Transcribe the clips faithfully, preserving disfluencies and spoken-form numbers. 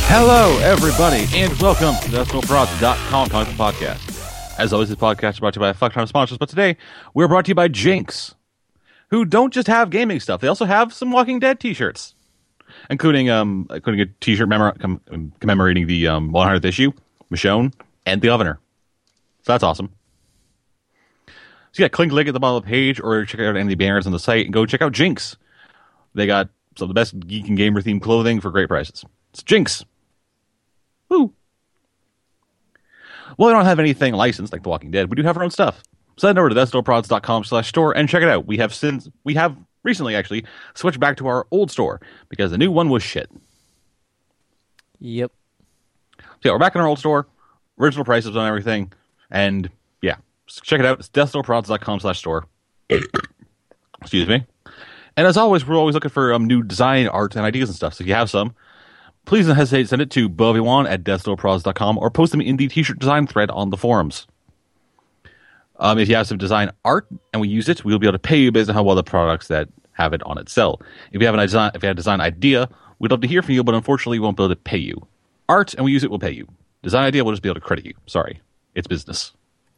Hello, everybody, and welcome to the Decimal Prods dot com Comics Podcast. As always, this podcast is brought to you by a fuck ton of sponsors, but today we're brought to you by Jinx, who don't just have gaming stuff; they also have some Walking Dead T-shirts, including um, including a T-shirt memor- com- commemorating the um, one hundredth issue, Michonne, and the Governor. So that's awesome. So yeah, click link at the bottom of the page, or check out any of the banners on the site, and go check out Jinx. They got some of the best geek and gamer themed clothing for great prices. It's Jinx. Woo. Well, we don't have anything licensed like The Walking Dead. We do have our own stuff. Send over to Decimal Prods dot com slash store and check it out. We have since we have recently actually switched back to our old store because the new one was shit. Yep. So yeah, we're back in our old store. Original prices on everything. And yeah, check it out. It's Decimal Prods dot com slash store. Excuse me. And as always, we're always looking for um, new design, art, and ideas and stuff. So if you have some, please don't hesitate to send it to Boviwan at Decimal Prods dot com or post them in the t-shirt design thread on the forums. Um, if you have some design art and we use it, we'll be able to pay you based on how well the products that have it on it sell. If you have a design, if you have a design idea, we'd love to hear from you, but unfortunately we won't be able to pay you. Art and we use it, we'll pay you. Design idea, we'll just be able to credit you. Sorry. It's business.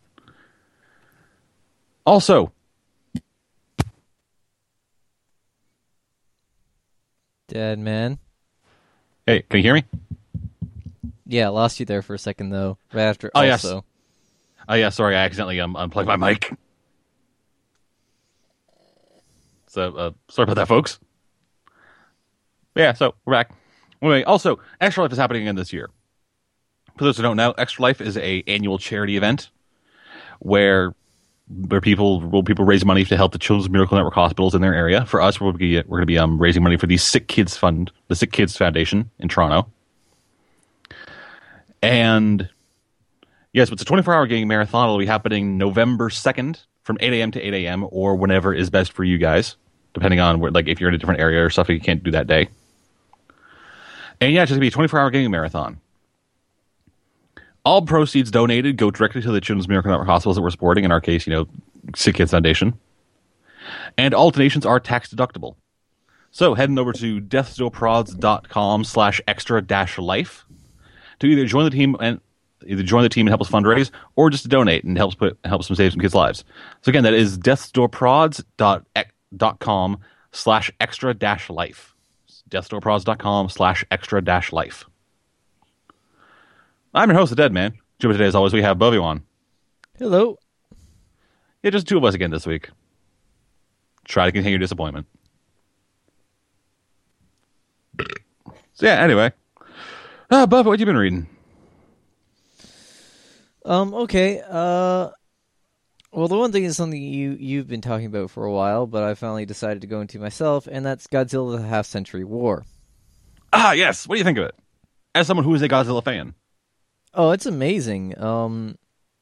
Also, Dead man. hey, can you hear me? Yeah, lost you there for a second though. Right after Oh, yes. also. Oh yeah, sorry, I accidentally um, unplugged my mic. So, uh, sorry about that, folks. But yeah, so we're back. Anyway, also, Extra Life is happening again this year. For those who don't know, Extra Life is a annual charity event where where people will people raise money to help the Children's Miracle Network hospitals in their area. For us, we're going we're to be um, raising money for the Sick Kids Fund, the Sick Kids Foundation in Toronto. And yes, it's a twenty-four hour gaming marathon. It'll be happening November second from eight a.m. to eight a.m. or whenever is best for you guys, depending on where, like if you're in a different area or stuff you can't do that day. And yeah, it's just going to be a twenty-four hour gaming marathon. All proceeds donated go directly to the Children's Miracle Network hospitals that we're supporting. In our case, you know, Sick Kids Foundation. And all donations are tax deductible. So heading over to Decimal Prods dot com slash extra dash life to either join the team and either join the team and help us fundraise, or just to donate and help us put help us save some kids' lives. So again, that is Decimal Prods dot com slash extra dash life. Decimal Prods dot com slash extra dash life. I'm your host, The Dead Man. Joining me today, as always, we have Boviwan. Hello. Yeah, just two of us again this week. Try to contain your disappointment. So yeah, anyway. Uh, Buff, what you been reading? Um, okay. Uh well the one thing is something you you've been talking about for a while, but I finally decided to go into myself, and that's Godzilla the Half Century War. Ah, yes. What do you think of it? As someone who is a Godzilla fan. Oh, it's amazing. Um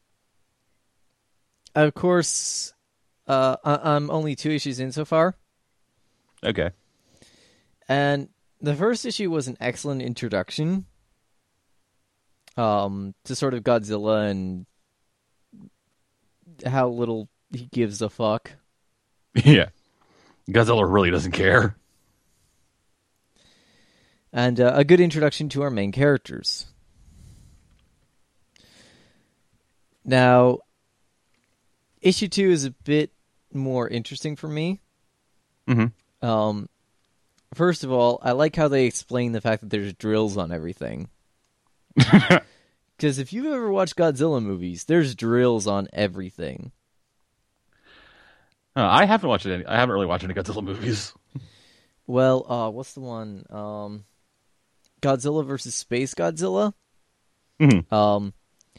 of course uh I- I'm only two issues in so far. Okay. And the first issue was an excellent introduction um, to sort of Godzilla and how little he gives a fuck. Yeah. Godzilla really doesn't care. And uh, a good introduction to our main characters. Now, issue two is a bit more interesting for me. Mm-hmm. Um, first of all, I like how they explain the fact that there's drills on everything. Because if you've ever watched Godzilla movies, there's drills on everything. Uh, I haven't watched any. I haven't really watched any Godzilla movies. Well, uh, what's the one? Um, Godzilla versus Space Godzilla. Mm-hmm. Um,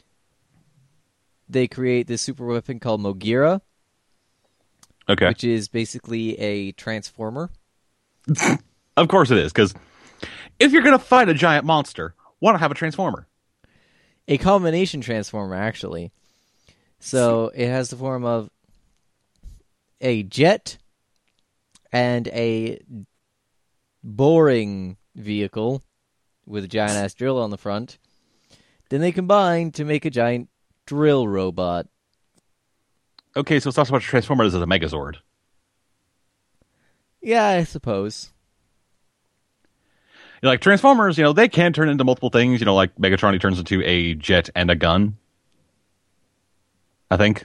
they create this super weapon called Mogira, Okay. which is basically a transformer. Of course it is, because if you're going to fight a giant monster, why not have a transformer? A combination transformer, actually. So it has the form of a jet and a boring vehicle with a giant-ass drill on the front. Then they combine to make a giant drill robot. Okay, so it's not so much a transformer as a Megazord. Yeah, I suppose. know, like Transformers, you know, they can turn into multiple things. You know, like Megatron, he turns into a jet and a gun. I think.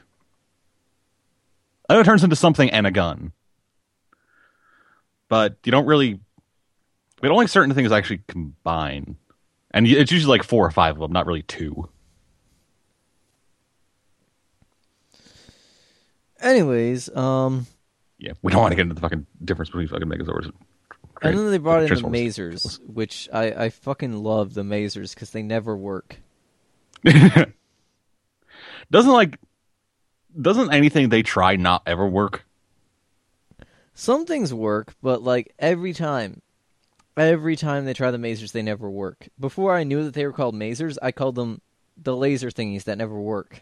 I know it turns into something and a gun. But you don't really... But only certain things actually combine. And it's usually like four or five of them, not really two. Anyways, um... yeah, we don't want to get into the fucking difference between fucking Megazords. And then they brought in the Mazers, which I, I fucking love the Mazers because they never work. Doesn't like... Doesn't anything they try not ever work? Some things work, but like every time, every time they try the Mazers, they never work. Before I knew that they were called Mazers, I called them the laser thingies that never work.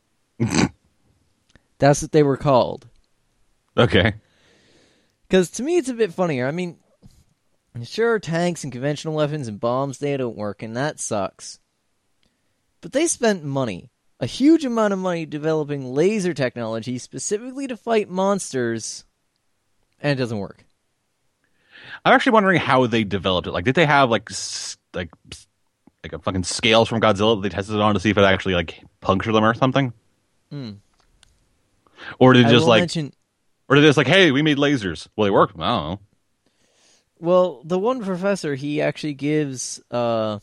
That's what they were called. Okay. Because to me, it's a bit funnier. I mean, sure, tanks and conventional weapons and bombs, they don't work, and that sucks. But they spent money. A huge amount of money developing laser technology specifically to fight monsters, and it doesn't work. I'm actually wondering how they developed it. Like, did they have like like like a fucking scales from Godzilla that they tested it on to see if it actually like punctured them or something? Mm. Or did it just like, mention... or did it just like, hey, we made lasers? Well, they work. I don't know. Well, the one professor, he actually gives uh.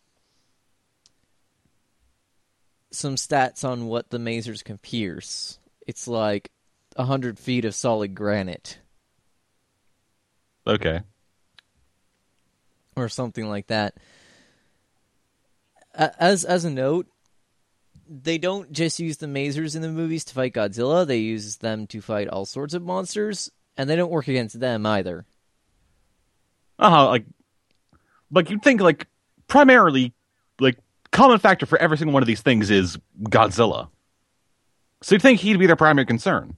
some stats on what the Mazers can pierce. It's like a hundred feet of solid granite. Okay. Or something like that. As as a note, they don't just use the Mazers in the movies to fight Godzilla. They use them to fight all sorts of monsters, and they don't work against them either. Uh-huh, like, like you'd think, like, primarily, like, common factor for every single one of these things is Godzilla. So you'd think he'd be their primary concern.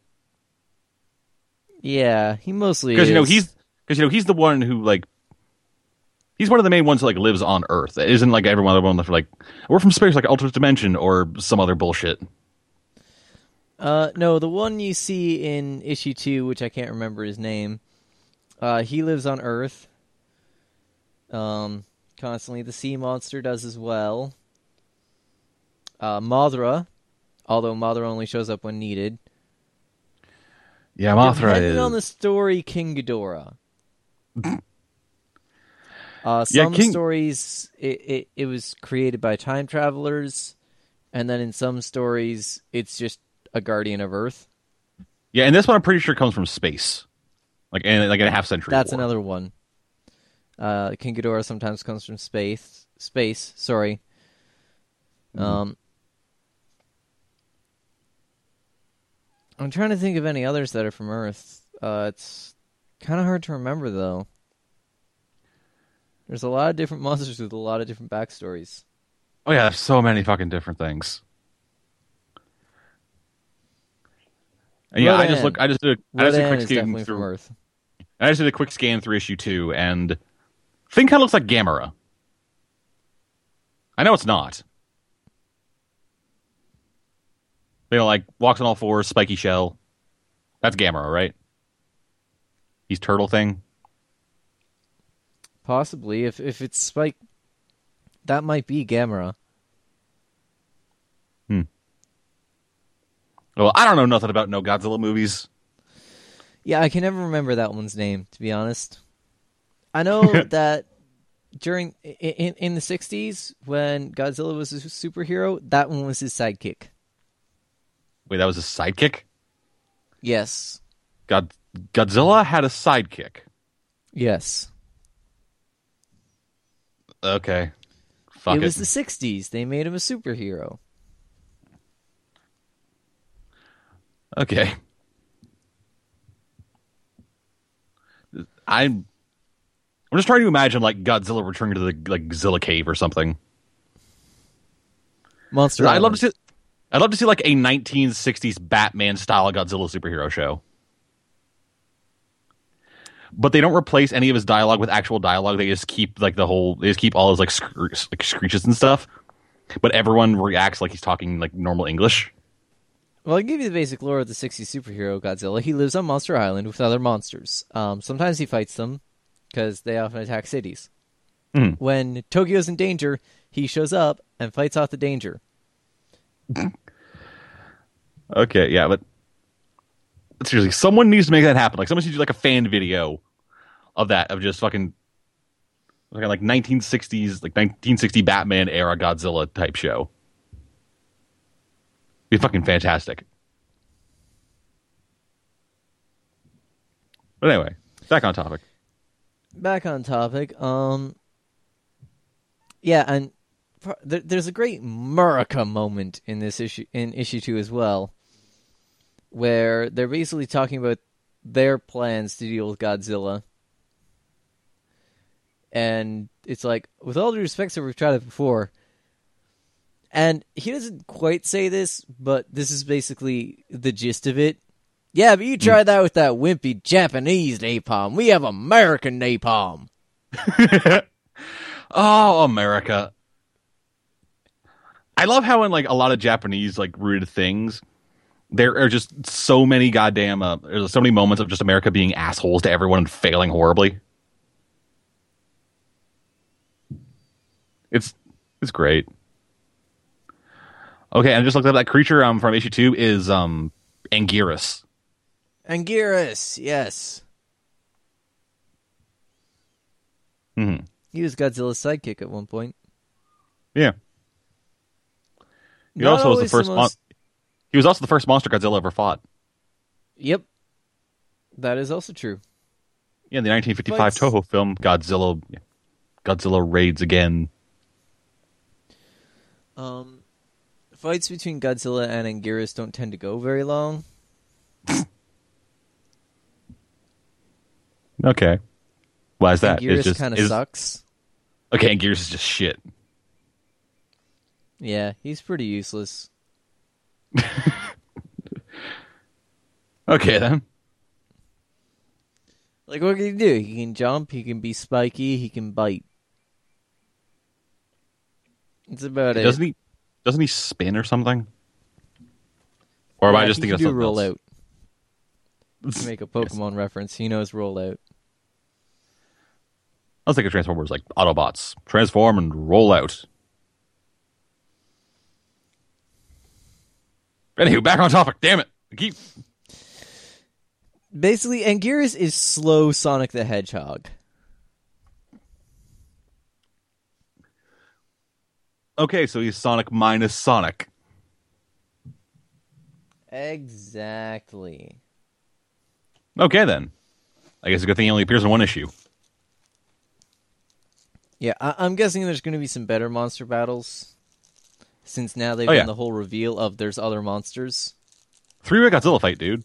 Yeah, he mostly is. Because, you know, he's, because, you know, he's the one who, like, he's one of the main ones who, like, lives on Earth. It isn't, like, everyone other one that's, like, we're from space, like, alternate dimension or some other bullshit. Uh, no, the one you see in issue two, which I can't remember his name, uh, he lives on Earth. Um, constantly. The sea monster does as well. Uh, Mothra, although Mothra only shows up when needed. Yeah, Mothra Depending is... on the story, King Ghidorah. uh, some yeah, King... stories, it, it, it was created by time travelers, and then in some stories, it's just a guardian of Earth. Yeah, and this one I'm pretty sure comes from space. Like, in, like in a half-century That's war. another one. Uh, King Ghidorah sometimes comes from space. Space, sorry. Mm-hmm. Um... I'm trying to think of any others that are from Earth. Uh, it's kind of hard to remember, though. There's a lot of different monsters with a lot of different backstories. Oh yeah, there's so many fucking different things. And yeah, Rodan. I just look. I just did. A, I just did a quick scan through Earth. I just did a quick scan through issue two, and thing kind of looks like Gamera. I know it's not. You know, like, walks on all fours, spiky shell. That's Gamera, right? He's turtle thing. Possibly. If if it's Spike, that might be Gamera. Hmm. Well, I don't know nothing about no Godzilla movies. Yeah, I can never remember that one's name, to be honest. I know that during in in the sixties, when Godzilla was a superhero, that one was his sidekick. Wait, that was his sidekick? Yes. God, Godzilla had a sidekick. Yes. Okay. Fuck it. It was the sixties. They made him a superhero. Okay. I'm I'm just trying to imagine, like, Godzilla returning to the, like, Zilla Cave or something. Monster I'd love Island. to see I'd love to see, like, a nineteen sixties Batman-style Godzilla superhero show. But they don't replace any of his dialogue with actual dialogue. They just keep, like, the whole... They just keep all his, like, scr- like screeches and stuff. But everyone reacts like he's talking, like, normal English. Well, I'll give you the basic lore of the sixties superhero Godzilla. He lives on Monster Island with other monsters. Um, sometimes he fights them, because they often attack cities. Mm. When Tokyo's in danger, he shows up and fights off the danger. Okay, yeah, but seriously, someone needs to make that happen. Like, someone needs to do like a fan video of that, of just fucking like, like nineteen sixties, like nineteen sixty Batman era Godzilla type show. Be fucking fantastic. But anyway, back on topic. Back on topic. Um, yeah, and there, there's a great Murica moment in this issue, in issue two as well, where they're basically talking about their plans to deal with Godzilla. And it's like, with all due respect, so we've tried it before. And he doesn't quite say this, but this is basically the gist of it. Yeah, but you tried that with that wimpy Japanese napalm. We have American napalm. Oh, America. I love how in like a lot of Japanese like rooted things, there are just so many goddamn uh, there's so many moments of just America being assholes to everyone and failing horribly. It's it's great. Okay, and I just looked up that creature um from issue two is um Anguirus. Anguirus, yes. Mm-hmm. He was Godzilla's sidekick at one point. Yeah. He Not also was the always first. the Mon- most- he was also the first monster Godzilla ever fought. Yep. That is also true. Yeah, in the nineteen fifty-five Fights- Toho film Godzilla Godzilla Raids Again. Um, fights between Godzilla and Anguirus don't tend to go very long. Okay. Why is that? Anguirus It's just kind of is- sucks. Okay, Anguirus is just shit. Yeah, he's pretty useless. Okay then. Like, what can he do? He can jump, he can be spiky, he can bite. That's about it. Doesn't he? Doesn't he spin or something? Or am Yeah, I just he thinking of can do something roll else? out. To make a Pokemon reference, he knows roll out. I was thinking Transformers like Autobots. Transform and roll out. Anywho, back on topic. Damn it. I keep. Basically, Anguirus is slow Sonic the Hedgehog. Okay, so he's Sonic minus Sonic. Exactly. Okay then. I guess it's a good thing he only appears in one issue. Yeah, I- I'm guessing there's going to be some better monster battles. Since now they've Oh, done yeah. the whole reveal of there's other monsters. Three-way Godzilla fight, dude.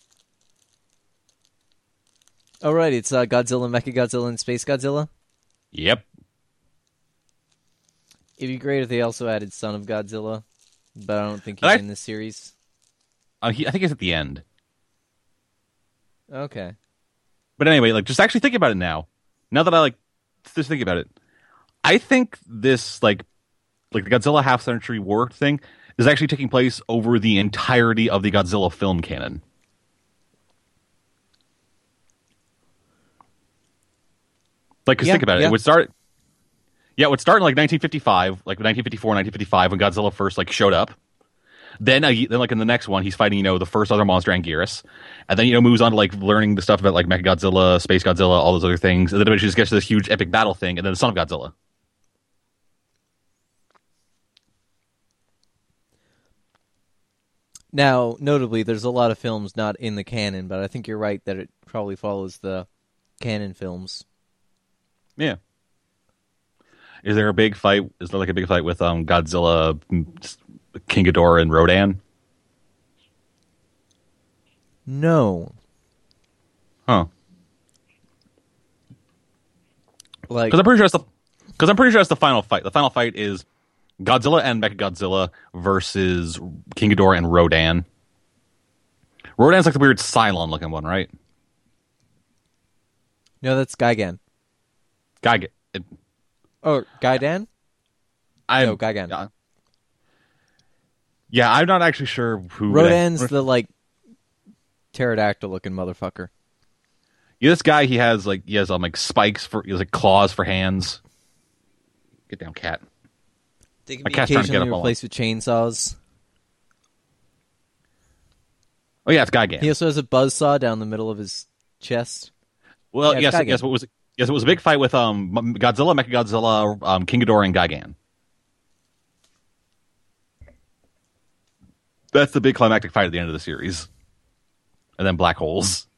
Oh, right, it's uh, Godzilla, Mechagodzilla, and Space Godzilla. Yep. It'd be great if they also added Son of Godzilla, but I don't think And he's I- in this series. Uh, he, I think it's at the end. Okay. But anyway, like, just actually think about it now. Now that I, like, just think about it. I think this, like, like the Godzilla half-century war thing is actually taking place over the entirety of the Godzilla film canon. Like, cause Yeah, think about it. yeah. It would start... Yeah, it would start in, like, nineteen fifty-five, like, nineteen fifty-four, nineteen fifty-five, when Godzilla first, like, showed up. Then, uh, then, like, in the next one, he's fighting, you know, the first other monster, Anguirus. And then, you know, moves on to, like, learning the stuff about, like, Mechagodzilla, Space Godzilla, all those other things. And then eventually just gets to this huge epic battle thing, and then the Son of Godzilla. Now, notably, there's a lot of films not in the canon, but I think you're right that it probably follows the canon films. Yeah. Is there a big fight? Is there, like, a big fight with um Godzilla, King Ghidorah, and Rodan? No. Huh. Like, Because I'm pretty sure that's the because I'm pretty sure that's the final fight. The final fight is Godzilla and Mechagodzilla versus King Ghidorah and Rodan. Rodan's like the weird Cylon looking one, right? no, that's Gigan. Guy, get- it, Oh, Gaidan? I'm, No, Gigan. Yeah, yeah, I'm not actually sure who Rodan's that- the, like, pterodactyl-looking motherfucker. Yeah, this guy, he has like he has um like spikes for he has like claws for hands. Get down, cat. They can My be cat's trying to get occasionally up on replaced with chainsaws. Oh yeah, it's Gigan. He also has a buzzsaw down the middle of his chest. Well, Yeah, yes, Gigan. yes. What was yes? It was a big fight with um Godzilla, Mechagodzilla, um, King Ghidorah, and Gigan. That's the big climactic fight at the end of the series, and then black holes.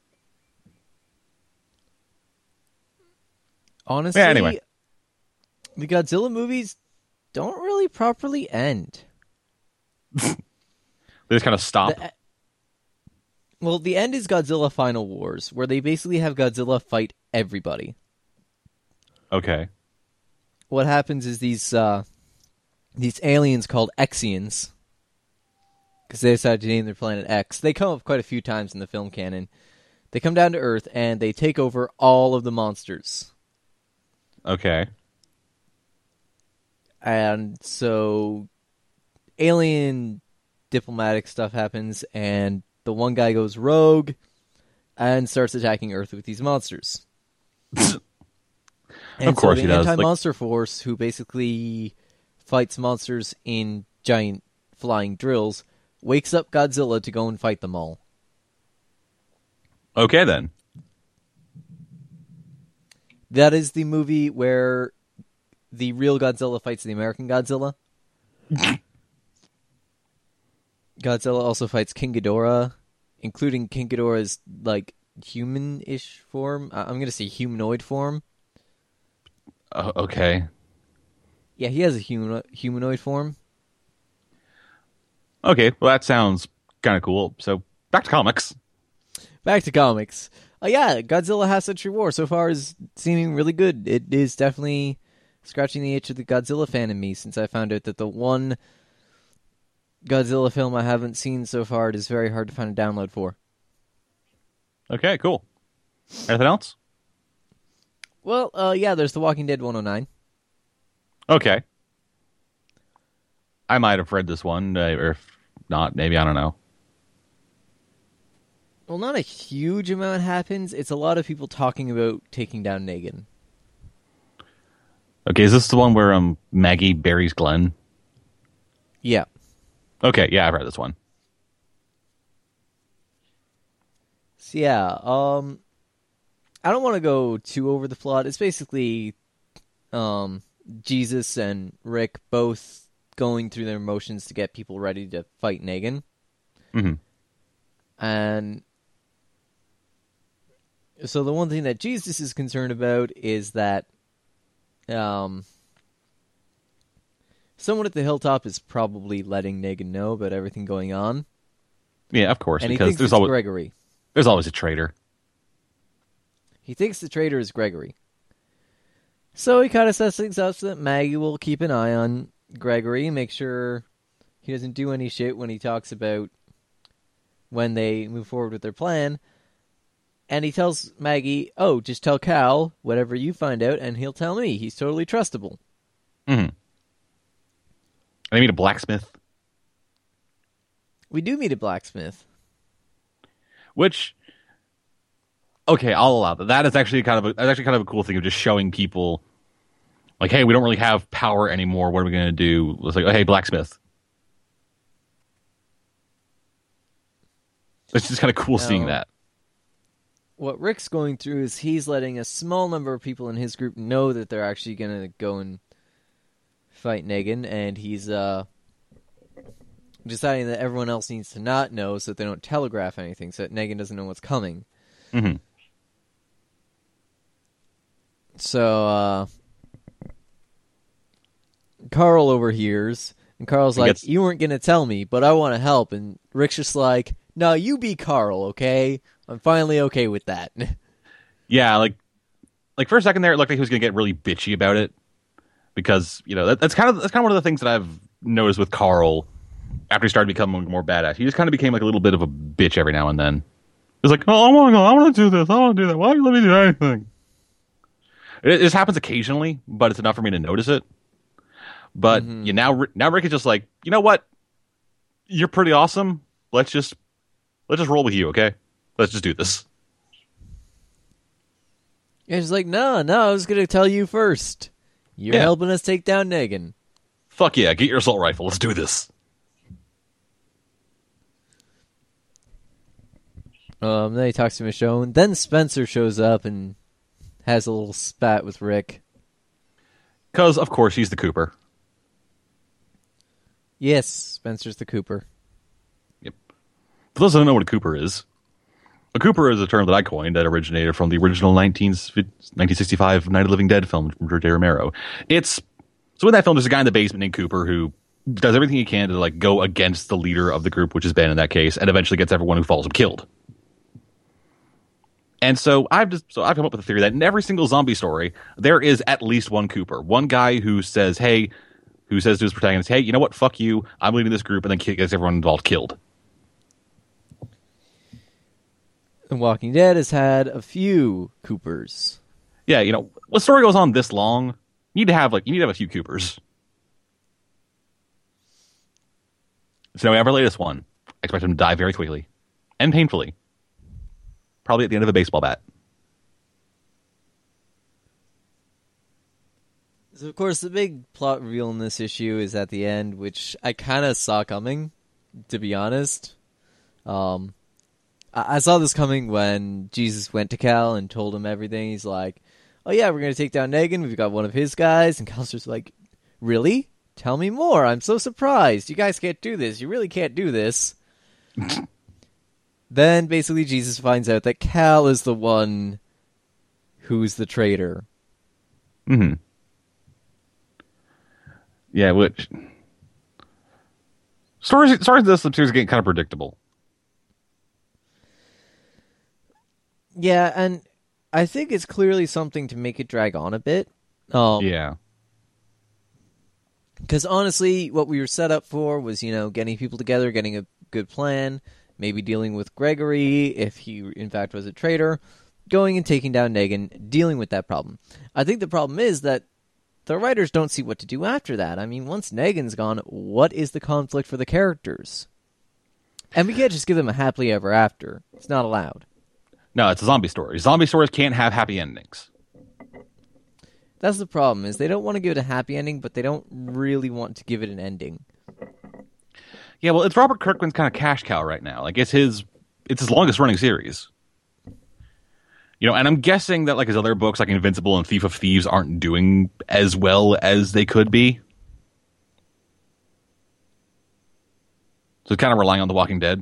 Honestly, Yeah, anyway. the Godzilla movies don't really properly end. They just kind of stop. The, well, the end is Godzilla Final Wars, where they basically have Godzilla fight everybody. Okay. What happens is these uh, these aliens called Exians, because they decided to name their planet X. They come up quite a few times in the film canon. They come down to Earth and they take over all of the monsters. Okay. And so alien diplomatic stuff happens, and the one guy goes rogue and starts attacking Earth with these monsters. And Of course so he the does. anti-monster force, who basically fights monsters in giant flying drills, wakes up Godzilla to go and fight them all. Okay, then. That is the movie where the real Godzilla fights the American Godzilla. Godzilla also fights King Ghidorah, including King Ghidorah's, like, human-ish form. Uh, I'm going to say humanoid form. Uh, okay. Yeah, he has a human humanoid form. Okay, well, that sounds kind of cool. So, back to comics. Back to comics. Uh, yeah, Godzilla Half Century War so far is seeming really good. It is definitely scratching the itch of the Godzilla fan in me, since I found out that the one Godzilla film I haven't seen so far, it is very hard to find a download for. Okay, cool. Anything else? Well, uh, yeah, there's The Walking Dead one oh nine. Okay. I might have read this one, uh, or if not, maybe, I don't know. Well, not a huge amount happens. It's a lot of people talking about taking down Negan. Okay, is this the one where um Maggie buries Glenn? Yeah. Okay, yeah, I've read this one. So, yeah, um, I don't want to go too over the plot. It's basically um, Jesus and Rick both going through their motions to get people ready to fight Negan. Mm-hmm. And so the one thing that Jesus is concerned about is that um, someone at the hilltop is probably letting Negan know about everything going on. Yeah, of course, And he because thinks there's it's always Gregory. there's always a traitor. He thinks the traitor is Gregory. So he kind of sets things up so that Maggie will keep an eye on Gregory and make sure he doesn't do any shit when he talks about when they move forward with their plan. And he tells Maggie, oh, just tell Cal whatever you find out, and he'll tell me. He's totally trustable. Mm-hmm. And they meet a blacksmith. We do meet a blacksmith. Which, okay, I'll allow that. That is actually kind of a, that's actually kind of a cool thing of just showing people, like, hey, we don't really have power anymore. What are we going to do? It's like, oh, hey, blacksmith. It's just kind of cool Now, seeing that. What Rick's going through is he's letting a small number of people in his group know that they're actually going to go and fight Negan, and he's uh, deciding that everyone else needs to not know so that they don't telegraph anything, so that Negan doesn't know what's coming. Mm-hmm. So, uh, Carl overhears, and Carl's He like, gets- you weren't going to tell me, but I want to help, and Rick's just like, no, you be Carl, okay? I'm finally okay with that. Yeah, like, like for a second there, it looked like he was going to get really bitchy about it, because you know that, that's kind of that's kind of one of the things that I've noticed with Carl after he started becoming more badass. He just kind of became like a little bit of a bitch every now and then. He's like, oh, I want to go, I want to do this, I want to do that. Why don't you let me do anything? It, this happens occasionally, but it's enough for me to notice it. But Mhm. you now now Rick is just like, you know what? You're pretty awesome. Let's just let's just roll with you, okay? Let's just do this. And he's like, no, no, I was going to tell you first. You're Yeah. helping us take down Negan. Fuck yeah, get your assault rifle. Let's do this. Um, then he talks to Michonne. Then Spencer shows up and has a little spat with Rick. Because, of course, he's the Cooper. Yes, Spencer's the Cooper. Yep. For those who don't know what a Cooper is, a Cooper is a term that I coined that originated from the original nineteen, nineteen sixty-five Night of the Living Dead film from George A. Romero. It's so in that film, there's a guy in the basement named Cooper who does everything he can to like go against the leader of the group, which is Ben in that case, and eventually gets everyone who follows him killed. And so I've just so I've come up with a theory that in every single zombie story there is at least one Cooper, one guy who says, "Hey," who says to his protagonist, "Hey, you know what? Fuck you. I'm leading this group," and then gets everyone involved killed. And Walking Dead has had a few Coopers. Yeah, you know, when the story goes on this long, you need to have like you need to have a few Coopers. So we have our latest one. I expect him to die very quickly and painfully. Probably at the end of a baseball bat. So, of course, the big plot reveal in this issue is at the end, which I kind of saw coming, to be honest. Um, I-, I saw this coming when Jesus went to Cal and told him everything. He's like, oh yeah, we're going to take down Negan. We've got one of his guys. And Cal's just like, really? Tell me more. I'm so surprised. You guys can't do this. You really can't do this. Then, basically, Jesus finds out that Cal is the one who's the traitor. Mm-hmm. Yeah, which... Stories, stories of this series get kind of predictable. Yeah, and I think it's clearly something to make it drag on a bit. Um, Yeah. Because, honestly, what we were set up for was, you know, getting people together, getting a good plan... Maybe dealing with Gregory, if he in fact was a traitor, going and taking down Negan, dealing with that problem. I think the problem is that the writers don't see what to do after that. I mean, once Negan's gone, what is the conflict for the characters? And we can't just give them a happily ever after. It's not allowed. No, it's a zombie story. Zombie stories can't have happy endings. That's the problem, is they don't want to give it a happy ending, but they don't really want to give it an ending. Yeah, well, it's Robert Kirkman's kind of cash cow right now. Like, it's his, it's his longest running series. You know, and I'm guessing that like his other books, like Invincible and Thief of Thieves, aren't doing as well as they could be. So it's kind of relying on The Walking Dead,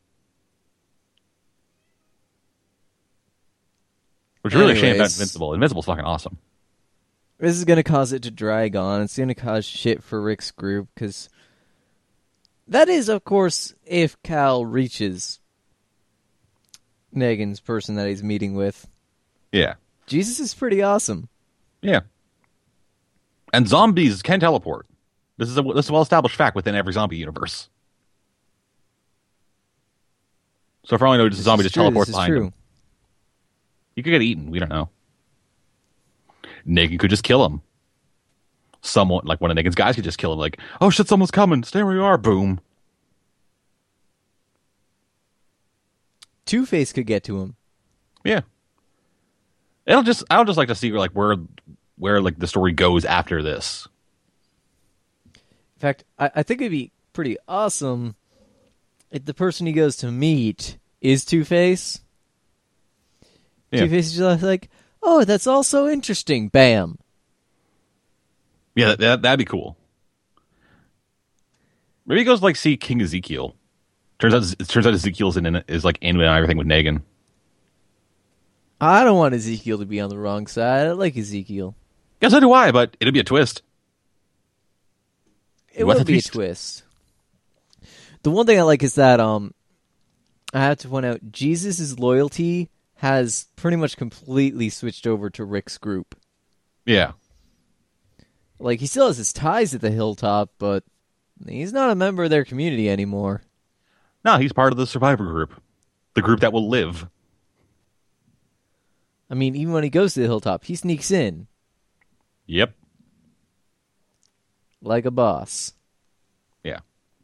which is really a shame about Anyways. Invincible. Invincible's fucking awesome. This is going to cause it to drag on. It's going to cause shit for Rick's group, because that is, of course, if Cal reaches Negan's person that he's meeting with. Yeah, Jesus is pretty awesome. yeah. And zombies can teleport. This is a this is a well established fact within every zombie universe. So for all I know, just a zombie This just is true, teleports this is behind true. him. He could get eaten. We don't know. Negan could just kill him. Someone, like one of Negan's guys, could just kill him. Like, oh shit, someone's coming. Stay where you are. Boom. Two-Face could get to him. Yeah. It'll just. I'll just like to see like where, where like the story goes after this. In fact, I, I think it'd be pretty awesome if the person he goes to meet is Two-Face. Yeah. Two-Face is just like, oh, that's all so interesting. Bam. Yeah, that, that that'd be cool. Maybe he goes like see King Ezekiel. Turns out, it turns out Ezekiel's in is like in and everything with Negan. I don't want Ezekiel to be on the wrong side. I like Ezekiel. Yeah, so do I. But it'll be a twist. It What will a be a twist. twist. The one thing I like is that um, I have to point out Jesus' loyalty has pretty much completely switched over to Rick's group. Yeah. Like, he still has his ties at the Hilltop, but he's not a member of their community anymore. No, he's part of the Survivor group, the group that will live. I mean, even when he goes to the Hilltop, he sneaks in Yep. like a boss. Yeah.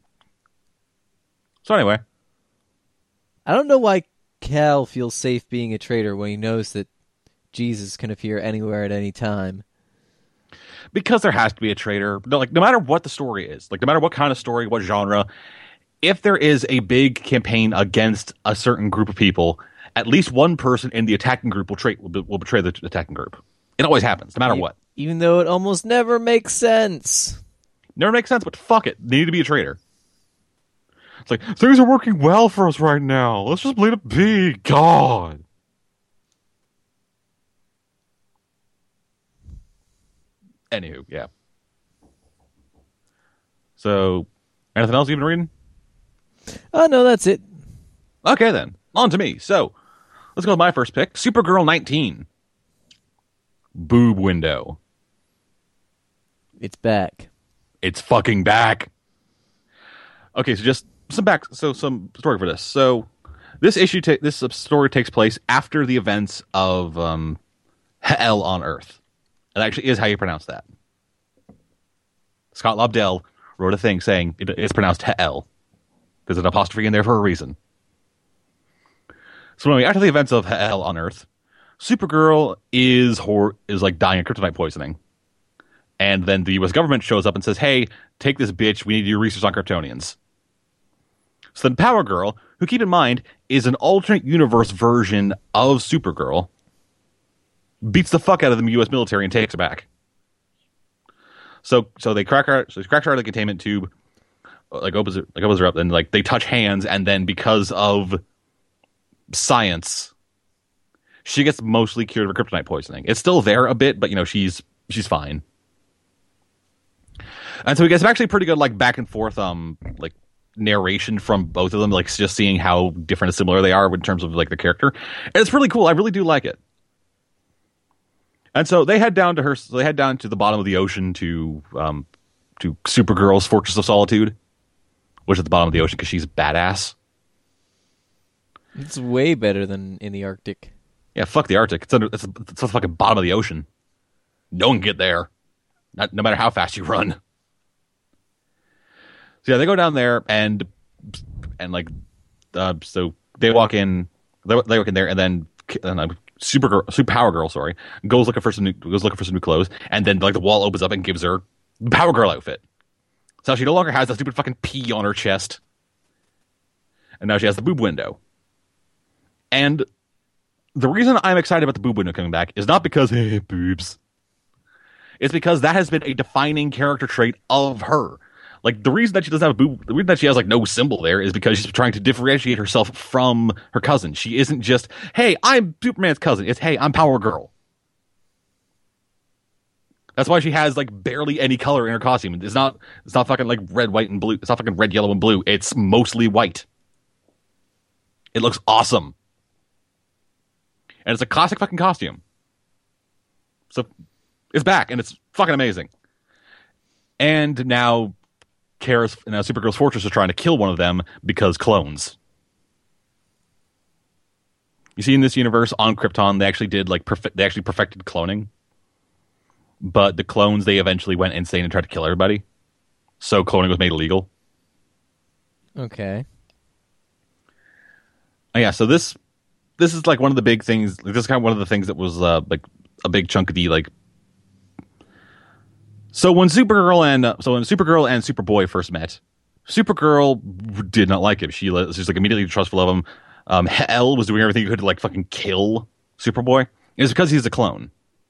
So anyway, I don't know why Cal feels safe being a traitor when he knows that Jesus can appear anywhere at any time. Because there has to be a traitor. No, like no matter what the story is, like no matter what kind of story, what genre, if there is a big campaign against a certain group of people, at least one person in the attacking group will, tra- will, be- will betray the attacking group. It always happens, no matter E- what. Even though it almost never makes sense. Never makes sense, but fuck it. They need to be a traitor. It's like, things are working well for us right now. Let's just let it be. God. Anywho, yeah. So, anything else you've been reading? Oh, no, that's it. Okay, then. On to me. So, let's go with my first pick. Supergirl nineteen. Boob window. It's back. It's fucking back. Okay, so just some back, so some story for this. So, this issue, ta- this story takes place after the events of um, Hell on Earth. It actually is how you pronounce that. Scott Lobdell wrote a thing saying it, it's pronounced Hell. There's an apostrophe in there for a reason. So anyway, after the events of Hell on Earth, Supergirl is hor- is like dying of kryptonite poisoning. And then the U S government shows up and says, hey, take this bitch, we need to do research on Kryptonians. So then Power Girl, who keep in mind is an alternate universe version of Supergirl, beats the fuck out of the U S military and takes her back. So so they crack her so they crack her out of the containment tube, like opens her, like opens her up, and like they touch hands, and then because of science, she gets mostly cured of her kryptonite poisoning. It's still there a bit, but you know, she's she's fine. And so we get some actually pretty good like back and forth um like narration from both of them, like just seeing how different and similar they are in terms of like the character. And it's really cool. I really do like it. And so they head down to her. So they head down to the bottom of the ocean to um, to Supergirl's Fortress of Solitude, which is at the bottom of the ocean because she's badass. It's way better than in the Arctic. Yeah, fuck the Arctic. It's under. It's, it's at the fucking bottom of the ocean. No one can get there, not no matter how fast you run. So yeah, they go down there and and like uh, so they walk in. They, they walk in there and then. And, uh, Supergirl, Super Power Girl, sorry, goes looking for some new, goes looking for some new clothes, and then like the wall opens up and gives her the Power Girl outfit. So she no longer has that stupid fucking P on her chest, and now she has the boob window. And the reason I'm excited about the boob window coming back is not because hey boobs, it's because that has been a defining character trait of her. Like the reason that she doesn't have a boob, the reason that she has like no symbol there is because she's trying to differentiate herself from her cousin. She isn't just, hey, I'm Superman's cousin. It's, hey, I'm Power Girl. That's why she has like barely any color in her costume. It's not, it's not fucking like red, white, and blue. It's not fucking red, yellow, and blue. It's mostly white. It looks awesome. And it's a classic fucking costume. So it's back and it's fucking amazing. And now Kara's, now Supergirl's Fortress is trying to kill one of them because clones. You see, in this universe on Krypton, they actually did like perfect. They actually perfected cloning, but the clones they eventually went insane and tried to kill everybody. So cloning was made illegal. Okay. Oh, yeah. So this this is like one of the big things. This is kind of one of the things that was uh, like a big chunk of the like. So when Supergirl and uh, so when Supergirl and Superboy first met, Supergirl did not like him. She was just like immediately distrustful of him. Um, Hell was doing everything he could to like fucking kill Superboy. It was because he's a clone,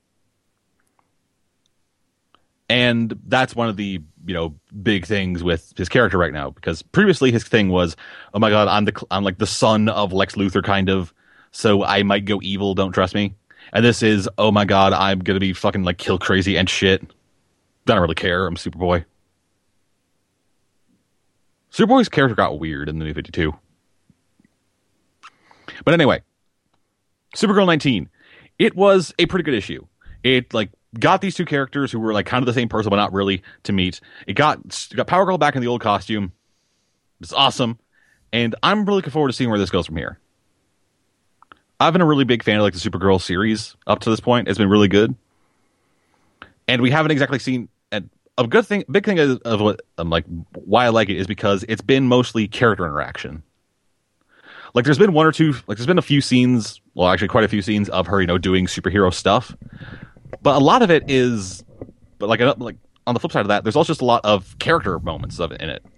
and that's one of the you know big things with his character right now. Because previously his thing was, oh my god, I'm the I'm like the son of Lex Luthor, kind of. So I might go evil. Don't trust me. And this is, oh my god, I'm gonna be fucking like kill crazy and shit. I don't really care. I'm Superboy. Superboy's character got weird in the New fifty-two. But anyway, Supergirl nineteen. It was a pretty good issue. It like got these two characters who were like kind of the same person, but not really, to meet. It got it got Power Girl back in the old costume. It's awesome, and I'm really looking forward to seeing where this goes from here. I've been a really big fan of like the Supergirl series up to this point. It's been really good, and we haven't exactly seen. And a good thing, big thing of, of what I'm like, why I like it is because it's been mostly character interaction. Like there's been one or two, like there's been a few scenes, well actually quite a few scenes of her, you know, doing superhero stuff. But a lot of it is but like like on the flip side of that, there's also just a lot of character moments of it in it.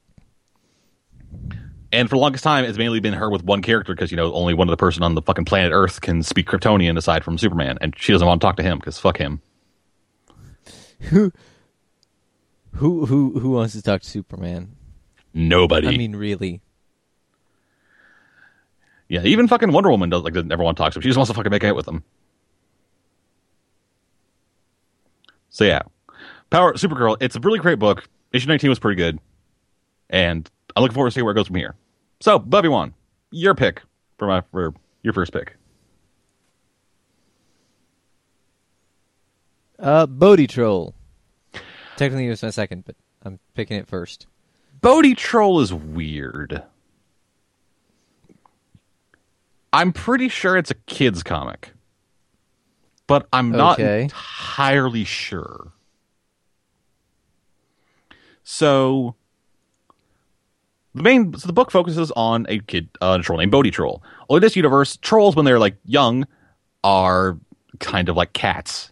And for the longest time, it's mainly been her with one character because, you know, only one other person on the fucking planet Earth can speak Kryptonian aside from Superman, and she doesn't want to talk to him because fuck him. Who, who, who, who wants to talk to Superman? Nobody. I mean, really. Yeah, even fucking Wonder Woman does like doesn't ever want to talk to him. She just wants to fucking make out with him. So yeah, Power Supergirl. It's a really great book. Issue nineteen was pretty good, and I'm looking forward to seeing where it goes from here. So, Bubby Wan, your pick for my for your first pick. Uh, Bodhi Troll. Technically, it was my second, but I'm picking it first. Bodhi Troll is weird. I'm pretty sure it's a kid's comic, but I'm not Okay. entirely sure. So the main, so the book focuses on a kid, uh, a troll named Bodhi Troll. Well, in this universe, trolls when they're like young are kind of like cats.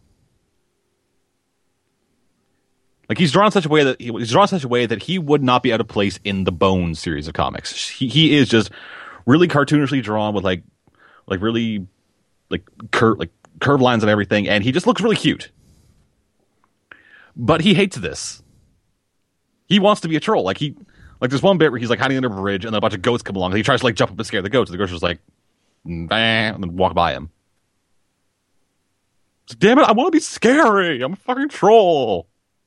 Like he's drawn in such a way that he, he's drawn in such a way that he would not be out of place in the Bone series of comics. He he is just really cartoonishly drawn with like like really like cur- like curved lines and everything, and he just looks really cute. But he hates this. He wants to be a troll. Like he like there's one bit where he's like hiding under a bridge, and then a bunch of goats come along, and he tries to like jump up and scare the goats, and the goats are just like, bah, and then walk by him. It's like, damn it! I want to be scary. I'm a fucking troll.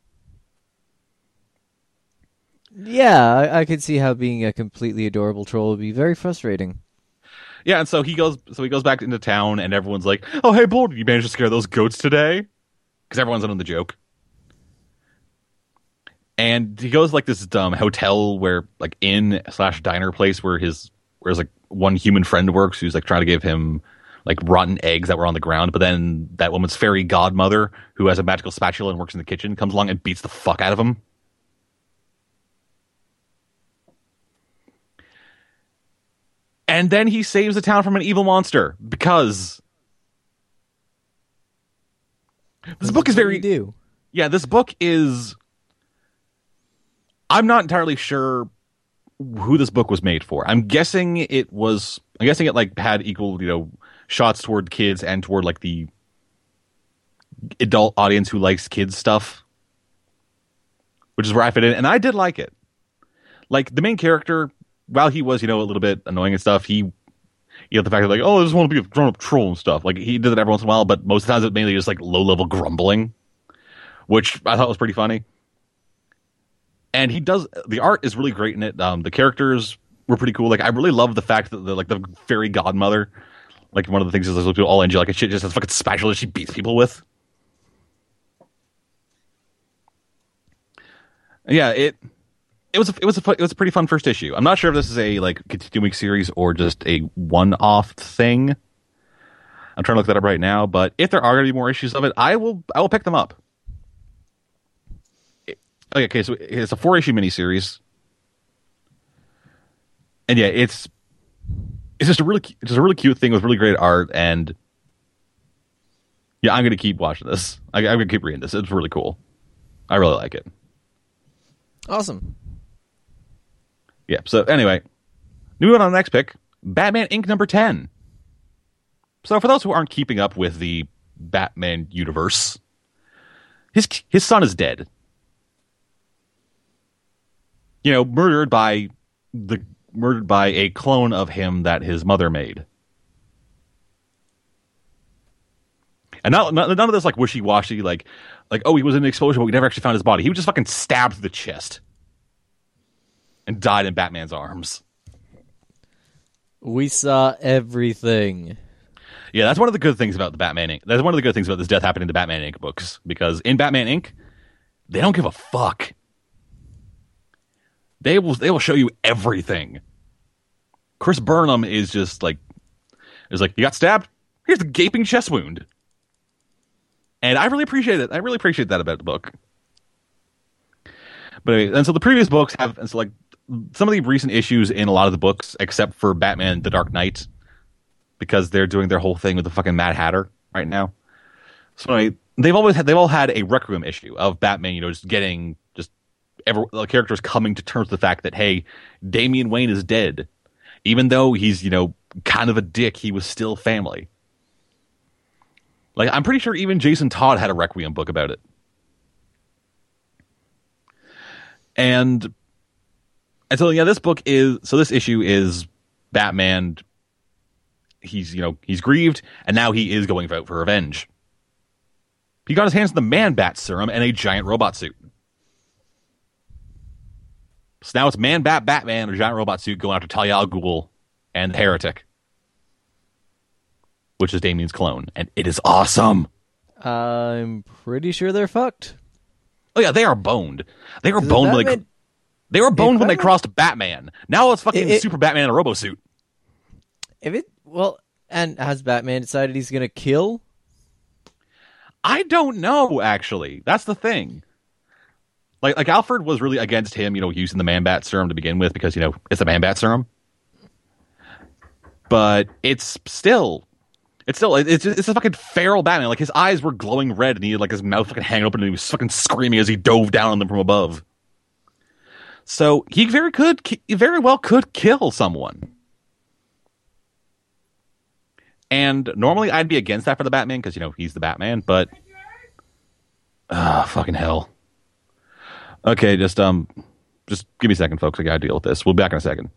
Yeah, I, I could see how being a completely adorable troll would be very frustrating. Yeah, and so he goes. So he goes back into town, and everyone's like, "Oh, hey, Bull, did you manage to scare those goats today?" Because everyone's in on the joke. And he goes like this dumb hotel where, like, inn slash diner place where his where his like one human friend works, who's like trying to give him like rotten eggs that were on the ground. But then that woman's fairy godmother, who has a magical spatula and works in the kitchen, comes along and beats the fuck out of him. And then he saves the town from an evil monster because this book is very do. Yeah, this book is. I'm not entirely sure who this book was made for. I'm guessing it was. I'm guessing it like had equal, you know, shots toward kids and toward like the adult audience who likes kids stuff, which is where I fit in, and I did like it. Like the main character, while he was, you know, a little bit annoying and stuff, he, you know, the fact that like, oh, I just want to be a grown-up troll and stuff. Like he did it every once in a while, but most of the times it mainly just like low-level grumbling, which I thought was pretty funny. And he does the art is really great in it. Um, the characters were pretty cool. Like I really love the fact that the like the fairy godmother, like one of the things is like all angelic and shit, just has fucking spatula she beats people with. Yeah, it it was a, it was a it was a pretty fun first issue. I'm not sure if this is a like continuing series or just a one-off thing. I'm trying to look that up right now, but if there are going to be more issues of it, I will I will pick them up. Okay, so it's a four-issue miniseries, and yeah, it's it's just a really it's just a really cute thing with really great art, and yeah, I'm gonna keep watching this. I, I'm gonna keep reading this. It's really cool. I really like it. Awesome. Yeah. So anyway, moving on to the next pick, Batman Incorporated number ten. So for those who aren't keeping up with the Batman universe, his his son is dead. You know, murdered by the murdered by a clone of him that his mother made. And not, not, none of this like wishy-washy, like, like oh, he was in an explosion, but we never actually found his body. He was just fucking stabbed through the chest and died in Batman's arms. We saw everything. Yeah, that's one of the good things about the Batman Incorporated. That's one of the good things about this death happening in the Batman Incorporated books, because in Batman Incorporated, they don't give a fuck. They will they will show you everything. Chris Burnham is just like is like, you got stabbed? Here's the gaping chest wound. And I really appreciate it. I really appreciate that about the book. But anyway, and so the previous books have and so like some of the recent issues in a lot of the books, except for Batman The Dark Knight, because they're doing their whole thing with the fucking Mad Hatter right now. So anyway, they've always had they've all had a Requiem issue of Batman, you know, just getting just every the characters coming to terms with the fact that, hey, Damian Wayne is dead. Even though he's, you know, kind of a dick, he was still family. Like, I'm pretty sure even Jason Todd had a Requiem book about it. And and so yeah, this book is so this issue is Batman. He's, you know, he's grieved, and now he is going out for revenge. He got his hands on the Man-Bat serum and a giant robot suit. So now it's Man-Bat Batman in a giant robot suit going after Talia al Ghul and the Heretic, which is Damian's clone, and it is awesome. I'm pretty sure they're fucked. Oh yeah, they are boned. They were boned Batman, when they, they were boned when Batman, they crossed Batman. Now it's fucking it, Super Batman in a robo suit. If it well, and has Batman decided he's gonna kill? I don't know, actually. That's the thing. Like, like Alfred was really against him, you know, using the Man-Bat serum to begin with because, you know, it's a Man-Bat serum. But it's still, it's still, it's it's a fucking feral Batman. Like, his eyes were glowing red and he had, like, his mouth fucking hanging open and he was fucking screaming as he dove down on them from above. So he very could, he very well could kill someone. And normally I'd be against that for the Batman because, you know, he's the Batman, but ah, oh, fucking hell. Okay, just um, just give me a second, folks. I gotta deal with this. We'll be back in a second.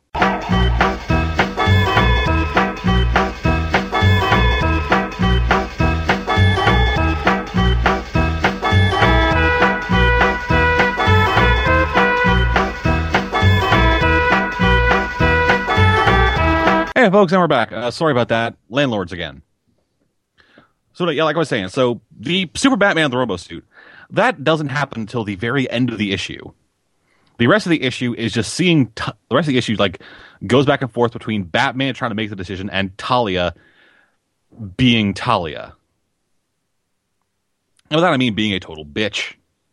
Hey, folks, and we're back. Uh, sorry about that. Landlords again. So, yeah, like I was saying, so the Super Batman the Robo-Suit, that doesn't happen until the very end of the issue. The rest of the issue is just seeing... T- the rest of the issue, like, goes back and forth between Batman trying to make the decision and Talia being Talia. And with that, I mean being a total bitch.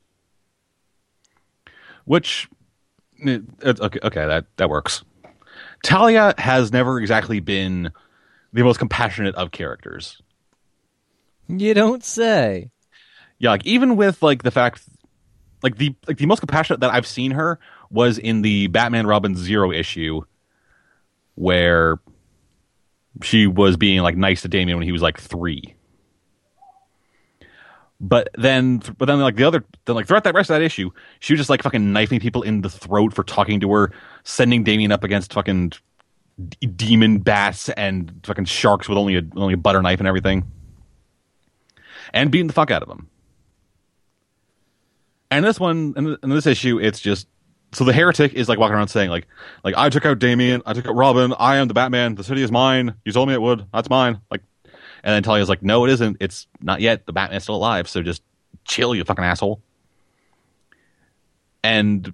Which... It, it, okay, okay, that, that works. Talia has never exactly been the most compassionate of characters. You don't say. Yeah, like even with like the fact, like the like the most compassionate that I've seen her was in the Batman Robin Zero issue, where she was being like nice to Damian when he was like three. But then, but then like the other, then like throughout that rest of that issue, she was just like fucking knifing people in the throat for talking to her, sending Damian up against fucking d- demon bats and fucking sharks with only a only a butter knife and everything, and beating the fuck out of them. And this one, in, in this issue, it's just so the Heretic is like walking around saying like, like I took out Damian, I took out Robin, I am the Batman, the city is mine. You told me it would, that's mine. Like. And then Talia's like, no, it isn't. It's not yet. The Batman's still alive, so just chill, you fucking asshole. And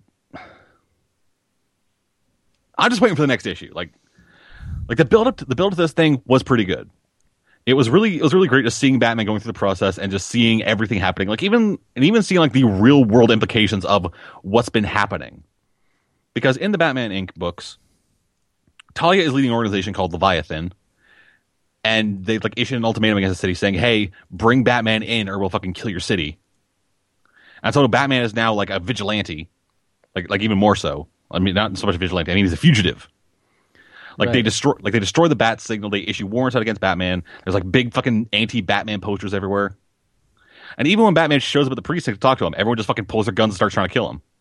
I'm just waiting for the next issue. Like, like the build up, to, the build to this thing was pretty good. It was really, it was really great just seeing Batman going through the process and just seeing everything happening. Like even, and even seeing like the real world implications of what's been happening. Because in the Batman Incorporated books, Talia is leading an organization called Leviathan. And they like issued an ultimatum against the city saying, hey, bring Batman in or we'll fucking kill your city. And so Batman is now like a vigilante. Like like even more so. I mean, not so much a vigilante. I mean, he's a fugitive. Like right. they destroy like they destroy the bat signal, they issue warrants out against Batman. There's like big fucking anti-Batman posters everywhere. And even when Batman shows up at the precinct to talk to him, everyone just fucking pulls their guns and starts trying to kill him.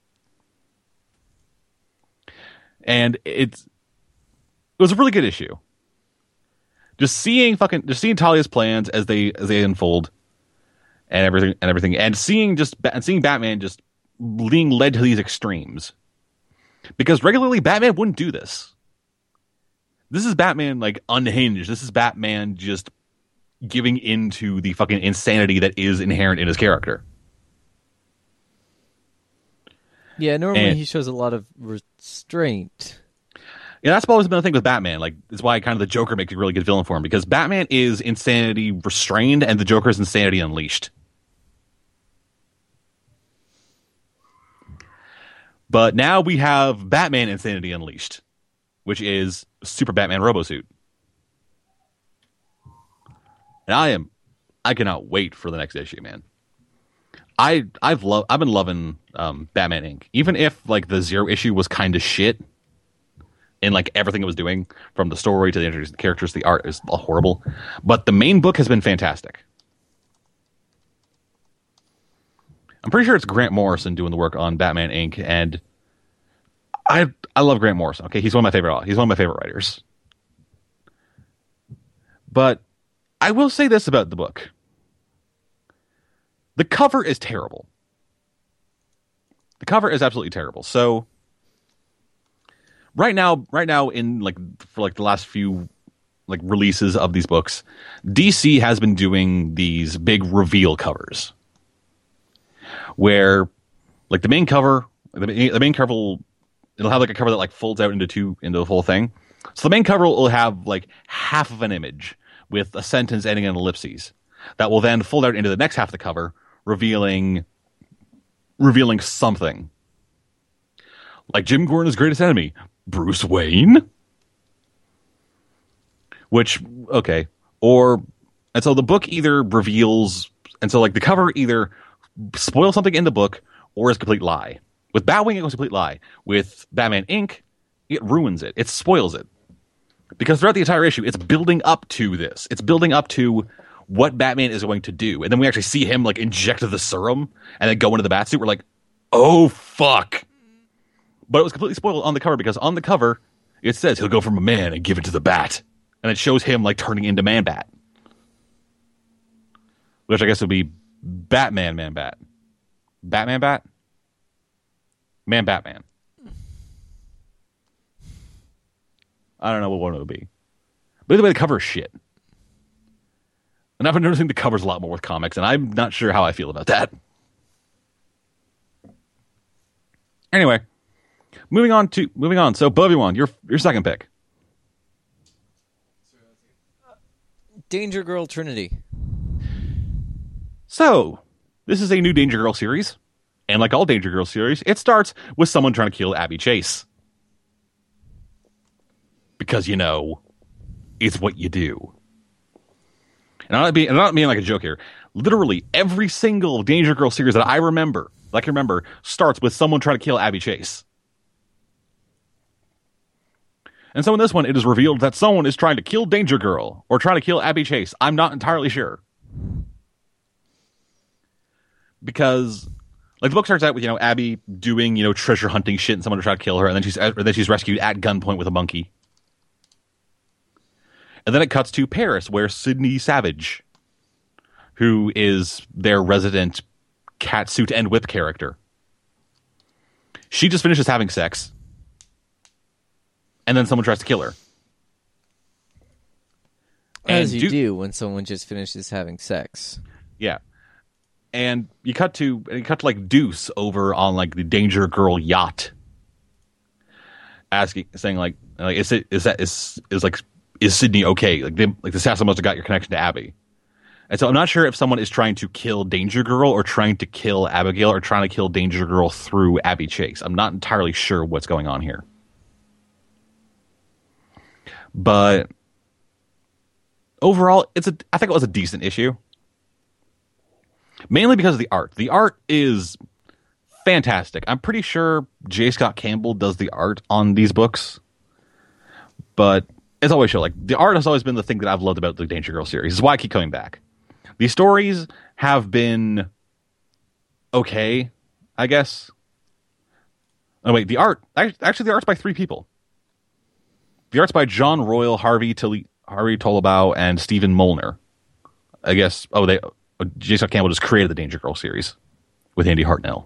And it's it was a really good issue. Just seeing fucking, just seeing Talia's plans as they as they unfold, and everything and everything, and seeing just and seeing Batman just being led to these extremes, because regularly Batman wouldn't do this. This is Batman like unhinged. This is Batman just giving into the fucking insanity that is inherent in his character. Yeah, normally and, he shows a lot of restraint. Yeah, that's always been the thing with Batman. Like, it's why kind of the Joker makes a really good villain for him, because Batman is insanity restrained and the Joker is insanity unleashed. But now we have Batman Insanity Unleashed, which is Super Batman Robo-Suit. And I am, I cannot wait for the next issue, man. I I've loved I've been loving um, Batman Incorporated. Even if like the Zero issue was kind of shit, in like everything it was doing, from the story to the introducing characters, the art is all horrible. But the main book has been fantastic. I'm pretty sure it's Grant Morrison doing the work on Batman Incorporated, and I I love Grant Morrison. Okay, he's one of my favorite he's one of my favorite writers. But I will say this about the book. The cover is terrible. The cover is absolutely terrible. So right now, right now in like for like the last few like releases of these books, D C has been doing these big reveal covers where like the main cover, the main, the main cover will, it'll have like a cover that like folds out into two into the whole thing. So the main cover will have like half of an image with a sentence ending in ellipses that will then fold out into the next half of the cover, revealing revealing something. Like Jim Gordon's greatest enemy, Bruce Wayne? Which, okay. Or, and so the book either reveals, and so like the cover either spoils something in the book or is a complete lie. With Batwing, it was a complete lie. With Batman Incorporated, it ruins it. It spoils it. Because throughout the entire issue, it's building up to this. It's building up to what Batman is going to do. And then we actually see him like inject the serum and then go into the bat suit. We're like, oh, fuck. But it was completely spoiled on the cover because on the cover, it says he'll go from a man and give it to the bat. And it shows him like turning into Man-Bat. Which I guess would be Batman Man-Bat. Batman-Bat? Man-Batman. I don't know what one it would be. But either way, the cover is shit. And I've been noticing the cover's a lot more with comics, and I'm not sure how I feel about that. Anyway, moving on to moving on. So, Bobby-Wan, your your second pick. Danger Girl Trinity. So, this is a new Danger Girl series, and like all Danger Girl series, it starts with someone trying to kill Abby Chase. Because, you know, it's what you do. And I'm not being, I'm not being like a joke here. Literally, every single Danger Girl series that I remember, that I can remember, starts with someone trying to kill Abby Chase. And so in this one, it is revealed that someone is trying to kill Danger Girl, or trying to kill Abby Chase. I'm not entirely sure. Because, like, the book starts out with, you know, Abby doing, you know, treasure hunting shit and someone to try to kill her, and then she's, or then she's rescued at gunpoint with a monkey. And then it cuts to Paris, where Sydney Savage, who is their resident catsuit and whip character, she just finishes having sex, and then someone tries to kill her. As and you do, do when someone just finishes having sex. Yeah. And you cut to you cut to like Deuce over on like the Danger Girl yacht, asking, saying like, like is it is that is is like. Is Sydney okay? Like, they, like the assassin must have got your connection to Abby. And so I'm not sure if someone is trying to kill Danger Girl or trying to kill Abigail or trying to kill Danger Girl through Abby Chase. I'm not entirely sure what's going on here. But overall, it's a, I think it was a decent issue. Mainly because of the art. The art is fantastic. I'm pretty sure J. Scott Campbell does the art on these books. But it's always show like the art has always been the thing that I've loved about the Danger Girl series. This is why I keep coming back. The stories have been okay, I guess. Oh wait, the art actually the art's by three people. The art's by John Royal, Harvey Tilly, Harvey Tolobao, and Stephen Molnar. I guess. Oh, they J. Scott Campbell just created the Danger Girl series with Andy Hartnell.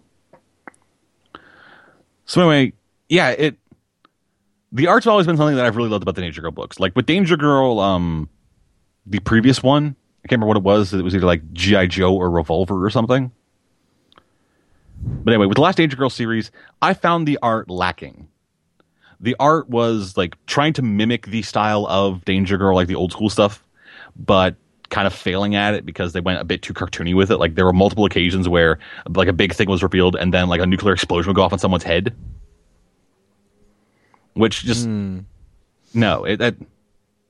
So anyway, yeah, it. The art's always been something that I've really loved about the Danger Girl books. Like with Danger Girl, um, the previous one, I can't remember what it was. It was either like G I. Joe or Revolver or something. But anyway, with the last Danger Girl series, I found the art lacking. The art was like trying to mimic the style of Danger Girl, like the old school stuff, but kind of failing at it because they went a bit too cartoony with it. Like there were multiple occasions where like a big thing was revealed and then like a nuclear explosion would go off on someone's head. Which just mm. no, it, it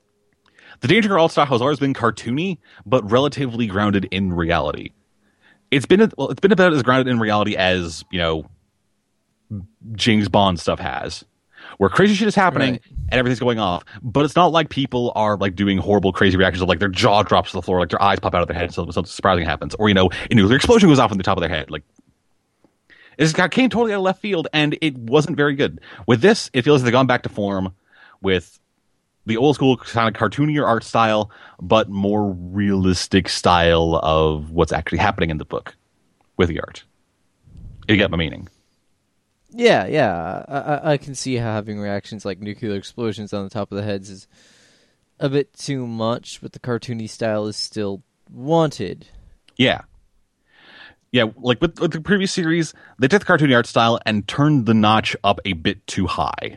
the Danger Girl style has always been cartoony, but relatively grounded in reality. it's been well, it's been about as grounded in reality as you know James Bond stuff has, where crazy shit is happening Right. and everything's going off, but it's not like people are like doing horrible, crazy reactions of like their jaw drops to the floor, like their eyes pop out of their head, so something surprising happens, or you know, a nuclear explosion goes off on the top of their head. Like it just got came totally out of left field, and it wasn't very good. With this, it feels like they've gone back to form with the old school kind of cartoonier art style, but more realistic style of what's actually happening in the book with the art. You get my meaning. Yeah, yeah. I, I, I can see how having reactions like nuclear explosions on the top of the heads is a bit too much, but the cartoony style is still wanted. Yeah. Yeah, like with, with the previous series, they took the cartoony art style and turned the notch up a bit too high.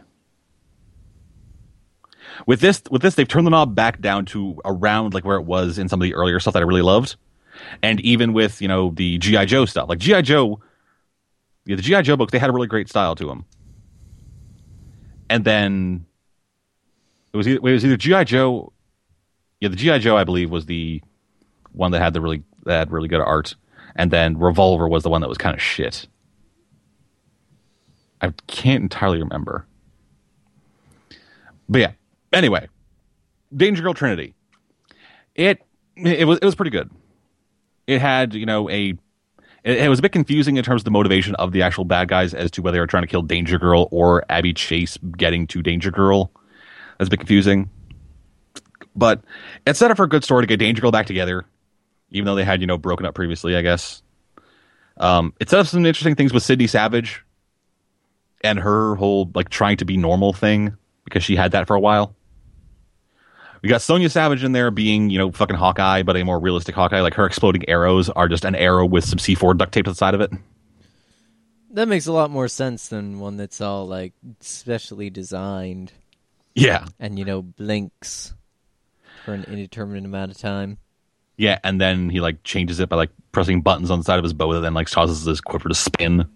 With this, with this, they've turned the knob back down to around like where it was in some of the earlier stuff that I really loved, and even with you know the G I. Joe stuff, like G I. Joe, yeah, the G I. Joe books, they had a really great style to them. And then it was either, it was either G I. Joe, yeah, the G I. Joe I believe was the one that had the really that had really good art, and then Revolver was the one that was kind of shit. I can't entirely remember, but yeah. Anyway, Danger Girl Trinity. It it was it was pretty good. It had you know a it, it was a bit confusing in terms of the motivation of the actual bad guys as to whether they were trying to kill Danger Girl or Abby Chase getting to Danger Girl. That's a bit confusing, but it set up for a good story to get Danger Girl back together, even though they had you know broken up previously. I guess um, it set up some interesting things with Sydney Savage and her whole like trying to be normal thing because she had that for a while. We got Sonya Savage in there being, you know, fucking Hawkeye, but a more realistic Hawkeye. Like her exploding arrows are just an arrow with some C four duct tape to the side of it. That makes a lot more sense than one that's all like specially designed. Yeah. And, you know, blinks for an indeterminate amount of time. Yeah, and then he like changes it by like pressing buttons on the side of his bow that then like causes his quiver to spin.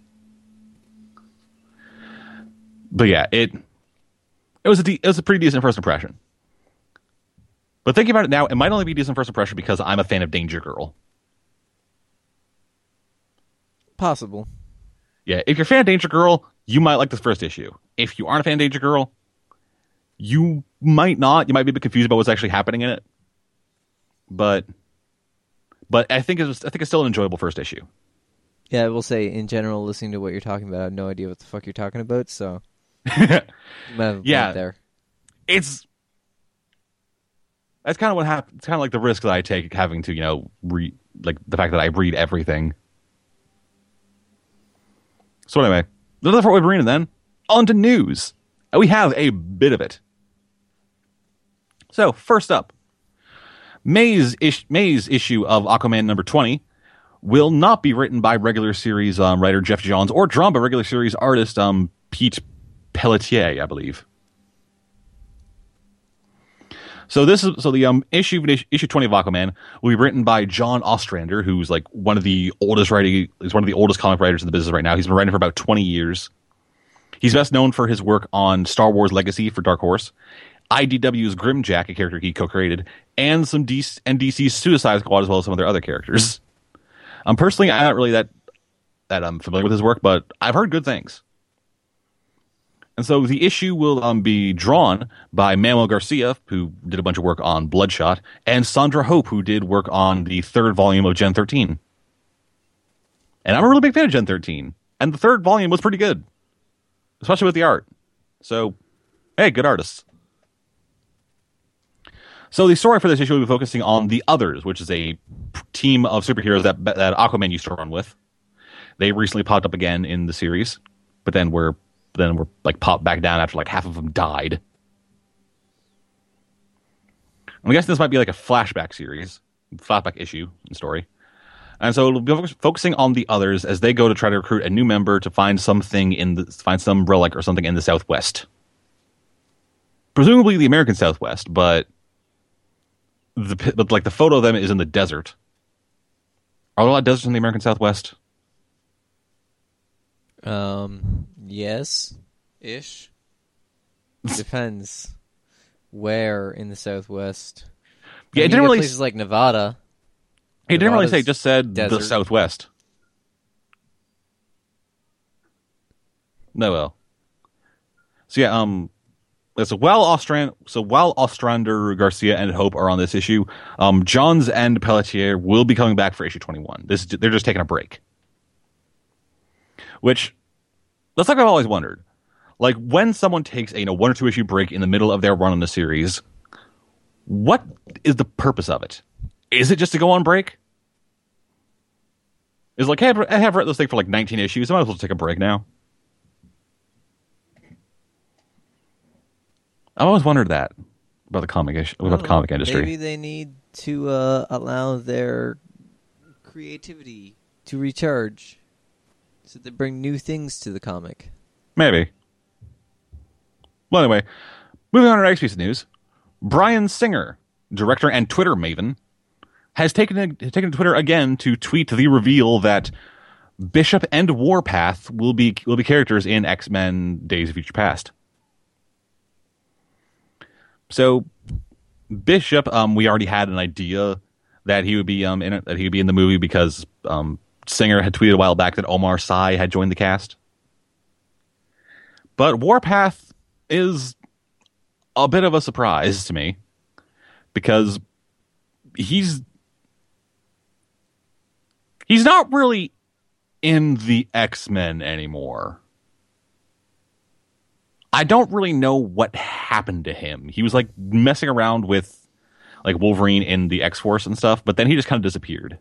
But yeah, it it was a de- it was a pretty decent first impression. But thinking about it now, it might only be a decent first impression because I'm a fan of Danger Girl. Possible. Yeah, if you're a fan of Danger Girl, you might like this first issue. If you aren't a fan of Danger Girl, you might not. You might be a bit confused about what's actually happening in it. But but I think it's I think it's still an enjoyable first issue. Yeah, I will say, in general, listening to what you're talking about, I have no idea what the fuck you're talking about, so... you might have a Yeah, point there. It's... That's kind of what happens. It's kind of like the risk that I take having to, you know, read... Like, the fact that I read everything. So anyway, that's it for Wolverine, then. On to news. And we have a bit of it. So, first up. May's, ish- May's issue of Aquaman number twenty will not be written by regular series um, writer Jeff Johns or drawn by regular series artist um, Pete Pelletier, I believe. So this is so the um, issue issue twenty of Aquaman will be written by John Ostrander, who's like one of the oldest writing, he's one of the oldest comic writers in the business right now. He's been writing for about twenty years. He's best known for his work on Star Wars Legacy for Dark Horse, I D W's Grimjack, a character he co-created, and some D C, and D C's Suicide Squad, as well as some of their other characters. Um, personally, I'm not really that that I'm familiar with his work, but I've heard good things. And so the issue will um, be drawn by Manuel Garcia, who did a bunch of work on Bloodshot, and Sandra Hope, who did work on the third volume of Gen thirteen. And I'm a really big fan of Gen thirteen, and the third volume was pretty good, especially with the art. So, hey, good artists. So the story for this issue will be focusing on the Others, which is a team of superheroes that that Aquaman used to run with. They recently popped up again in the series, but then were then were like popped back down after like half of them died. I'm guessing this might be like a flashback series, flashback issue and story. And so it'll be focusing on the Others as they go to try to recruit a new member to find something in the find some relic or something in the Southwest, presumably the American Southwest, but. The but like the photo of them is in the desert. Are there a lot of deserts in the American Southwest? Um, yes. Ish. Depends where in the Southwest. Yeah, I it mean, didn't you get really. places like Nevada. He didn't really say, Nevada's just said desert. the Southwest. No, well. So yeah, um, so while Ostran, so while Ostrander, Garcia, and Hope are on this issue, um, Johns and Pelletier will be coming back for issue twenty-one. This they're just taking a break. Which, that's like I've always wondered. Like, when someone takes a you know one or two issue break in the middle of their run on the series, what is the purpose of it? Is it just to go on break? Is like, hey, I have read this thing for like nineteen issues. I might as well take a break now. I've always wondered that about the comic issue, about the comic industry. Maybe they need to uh, allow their creativity to recharge, so they bring new things to the comic. Maybe. Well, anyway, moving on to our next piece of news. Bryan Singer, director and Twitter maven, has taken to, taken to Twitter again to tweet the reveal that Bishop and Warpath will be will be characters in X-Men Days of Future Past. So, Bishop, um, we already had an idea that he would be um in it, that he would be in the movie because um Singer had tweeted a while back that Omar Sy had joined the cast. But Warpath is a bit of a surprise to me because he's he's not really in the X-Men anymore. I don't really know what happened to him. He was like messing around with like Wolverine in the X-Force and stuff, but then he just kind of disappeared.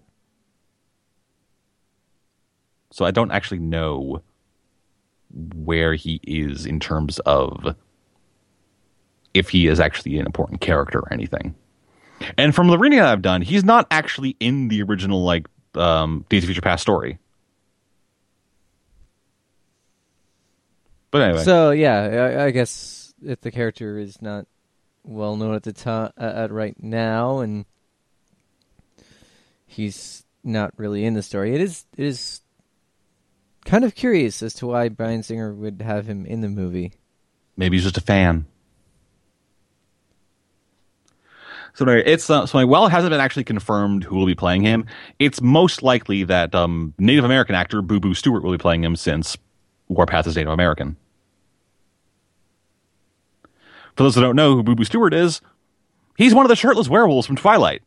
So I don't actually know where he is in terms of if he is actually an important character or anything. And from the reading that I've done, he's not actually in the original like um, Days of Future Past story. But anyway. So yeah, I, I guess if the character is not well known at the time, uh, at right now, and he's not really in the story, it is it is kind of curious as to why Bryan Singer would have him in the movie. Maybe he's just a fan. So anyway, it's uh, so while it hasn't been actually confirmed who will be playing him, it's most likely that um, Native American actor Boo Boo Stewart will be playing him since Warpath is Native American. For those who don't know who Boo Boo Stewart is, he's one of the shirtless werewolves from Twilight.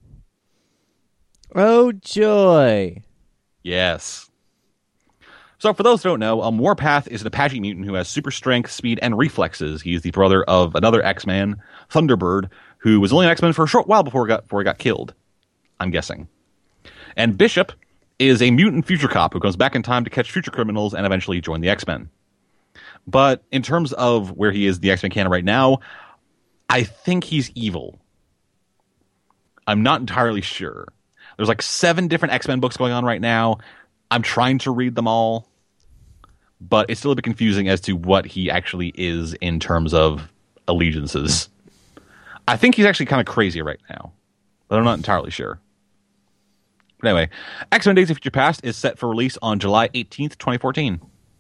Oh, joy. Yes. So for those who don't know, um, Warpath is an Apache mutant who has super strength, speed, and reflexes. He's the brother of another X-Man, Thunderbird, who was only an X-Men for a short while before he got, before he got killed, I'm guessing. And Bishop is a mutant future cop who goes back in time to catch future criminals and eventually join the X-Men. But in terms of where he is in the X-Men canon right now, I think he's evil. I'm not entirely sure. There's like seven different X-Men books going on right now. I'm trying to read them all, but it's still a bit confusing as to what he actually is in terms of allegiances. I think he's actually kind of crazy right now, but I'm not entirely sure. But anyway, X-Men Days of Future Past is set for release on July eighteenth, twenty fourteen.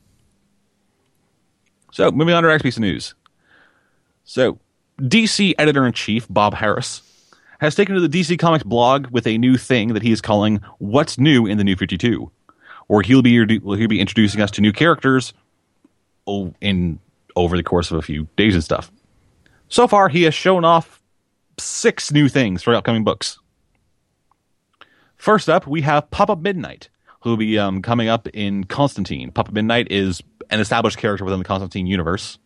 So, moving on to our next piece of news. So, D C Editor-in-Chief Bob Harras has taken to the D C Comics blog with a new thing that he is calling What's New in the New fifty-two, where he'll be he'll be introducing us to new characters in over the course of a few days and stuff. So far, he has shown off six new things for upcoming books. First up, we have Pop-Up Midnight, who will be um, coming up in Constantine. Pop-Up Midnight is an established character within the Constantine universe.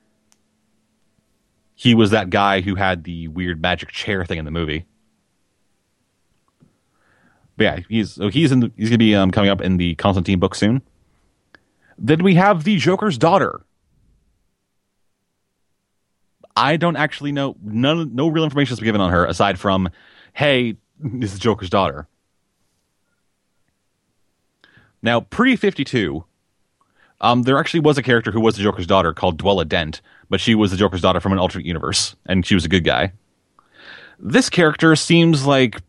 He was that guy who had the weird magic chair thing in the movie. But yeah, he's so he's in the, he's going to be um, coming up in the Constantine book soon. Then we have the Joker's daughter. I don't actually know. None, no real information has been given on her aside from, hey, this is Joker's daughter. Now, pre fifty-two, um, there actually was a character who was the Joker's daughter called Dwella Dent, but she was the Joker's daughter from an alternate universe, and she was a good guy. This character seems like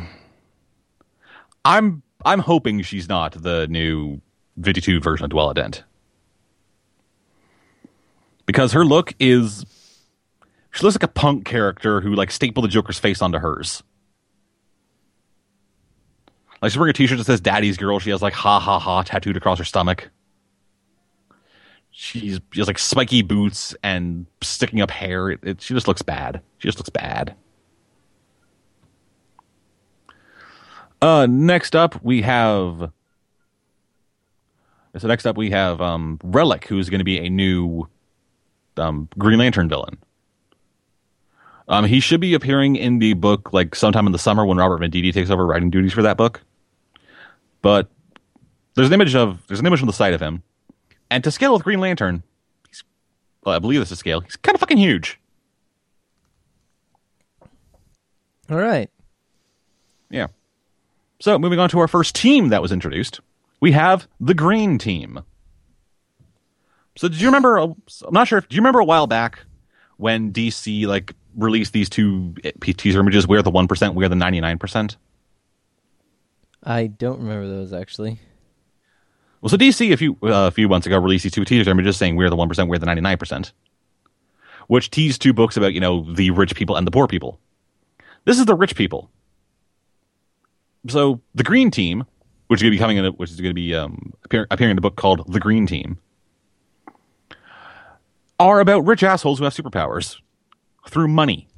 I'm I'm hoping she's not the new fifty-two version of Dwella Dent, because her look is she looks like a punk character who like stapled the Joker's face onto hers. Like she's wearing a T-shirt that says "Daddy's Girl." She has like "Ha ha ha" tattooed across her stomach. She's she has like spiky boots and sticking up hair. It, it, she just looks bad. She just looks bad. Uh, next up we have. So next up we have um, Relic, who's going to be a new um, Green Lantern villain. Um, he should be appearing in the book like sometime in the summer when Robert Venditti takes over writing duties for that book. But there's an image of there's an image from the site of him, and to scale with Green Lantern, he's, well, I believe this is scale. He's kind of fucking huge. All right. Yeah. So moving on to our first team that was introduced, we have the Green Team. So did you remember? I'm not sure. If, do you remember a while back when D C like released these two teaser images? Where the one percent, where the ninety-nine percent? I don't remember those actually. Well, so D C a few uh, a few months ago released these two teaser images saying we're the one percent, we're the ninety-nine percent, which teased two books about, you know, the rich people and the poor people. This is the rich people. So the Green Team, which is going to be coming in, a, which is going to be um, appear, appearing in a book called The Green Team, are about rich assholes who have superpowers through money.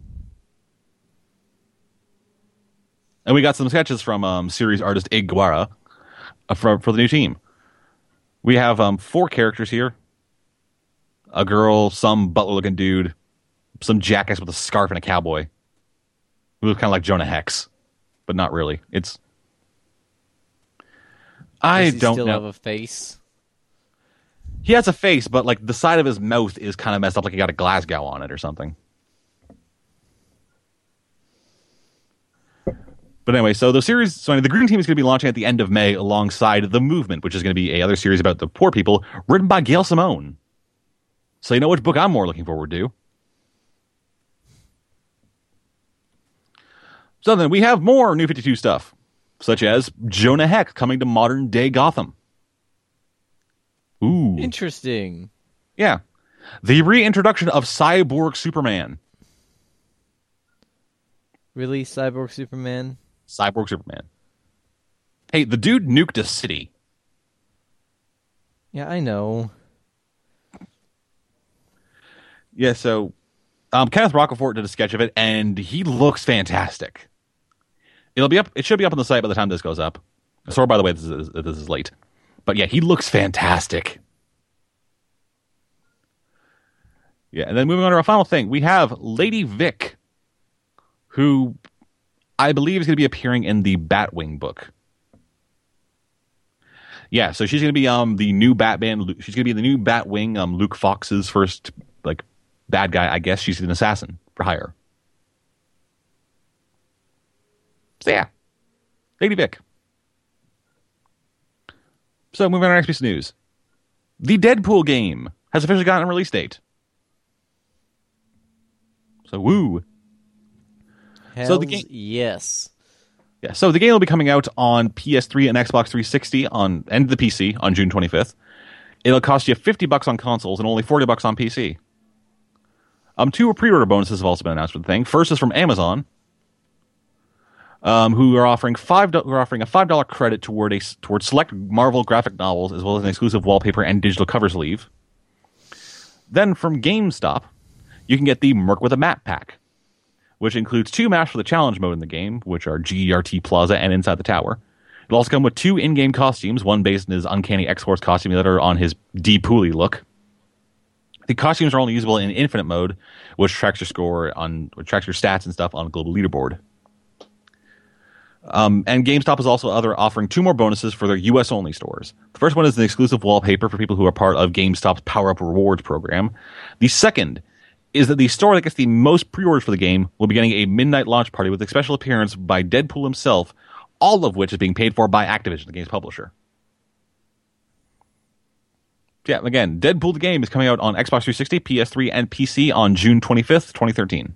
And we got some sketches from um, series artist Ig Guara uh, for, for the new team. We have um, four characters here. A girl, some butler-looking dude, some jackass with a scarf and a cowboy. Who looks kind of like Jonah Hex, but not really. It's... I Does he don't still know. have a face? He has a face, but like the side of his mouth is kind of messed up, like he got a Glasgow on it or something. But anyway, so the series, so anyway, the Green Team is going to be launching at the end of May alongside The Movement, which is going to be a other series about the poor people, written by Gail Simone. So you know which book I'm more looking forward to. So then we have more New fifty-two stuff, such as Jonah Hex coming to modern day Gotham. Ooh. Interesting. Yeah. The reintroduction of Cyborg Superman. Really, Cyborg Superman? Cyborg Superman. Hey, the dude nuked a city. Yeah, I know. Yeah, so um, Kenneth Rocafort did a sketch of it, and he looks fantastic. It'll be up. It should be up on the site by the time this goes up. Sorry, by the way, this is this is late, but yeah, he looks fantastic. Yeah, and then moving on to our final thing, we have Lady Vic, who I believe is going to be appearing in the Batwing book. Yeah, so she's going to be um the new Batman. She's going to be the new Batwing. Um, Luke Fox's first like bad guy. I guess she's an assassin for hire. So yeah, Lady Vic. So moving on to our next piece of news, the Deadpool game has officially gotten a release date. So woo. Hells So the game, yes. yeah. So the game will be coming out on P S three and Xbox three sixty on and the P C on June twenty-fifth. It'll cost you fifty bucks on consoles and only forty bucks on P C. Um, two pre-order bonuses have also been announced for the thing. First is from Amazon, um, who are offering five. Who are offering a five dollar credit toward a toward select Marvel graphic novels as well as an exclusive wallpaper and digital cover sleeve. Then from GameStop, you can get the Merc with a Map pack, which includes two maps for the challenge mode in the game, which are G E R T Plaza and Inside the Tower. It'll also come with two in-game costumes, one based on his Uncanny X-Force costume, the other on his D. Pooley look. The costumes are only usable in Infinite mode, which tracks your score on, which tracks your stats and stuff on a global leaderboard. Um, and GameStop is also other offering two more bonuses for their U S only stores. The first one is an exclusive wallpaper for people who are part of GameStop's Power Up Rewards program. The second is that the store that gets the most pre-orders for the game will be getting a midnight launch party with a special appearance by Deadpool himself, all of which is being paid for by Activision, the game's publisher. Yeah, again, Deadpool the game is coming out on Xbox three sixty, P S three, and P C on June twenty-fifth, twenty thirteen.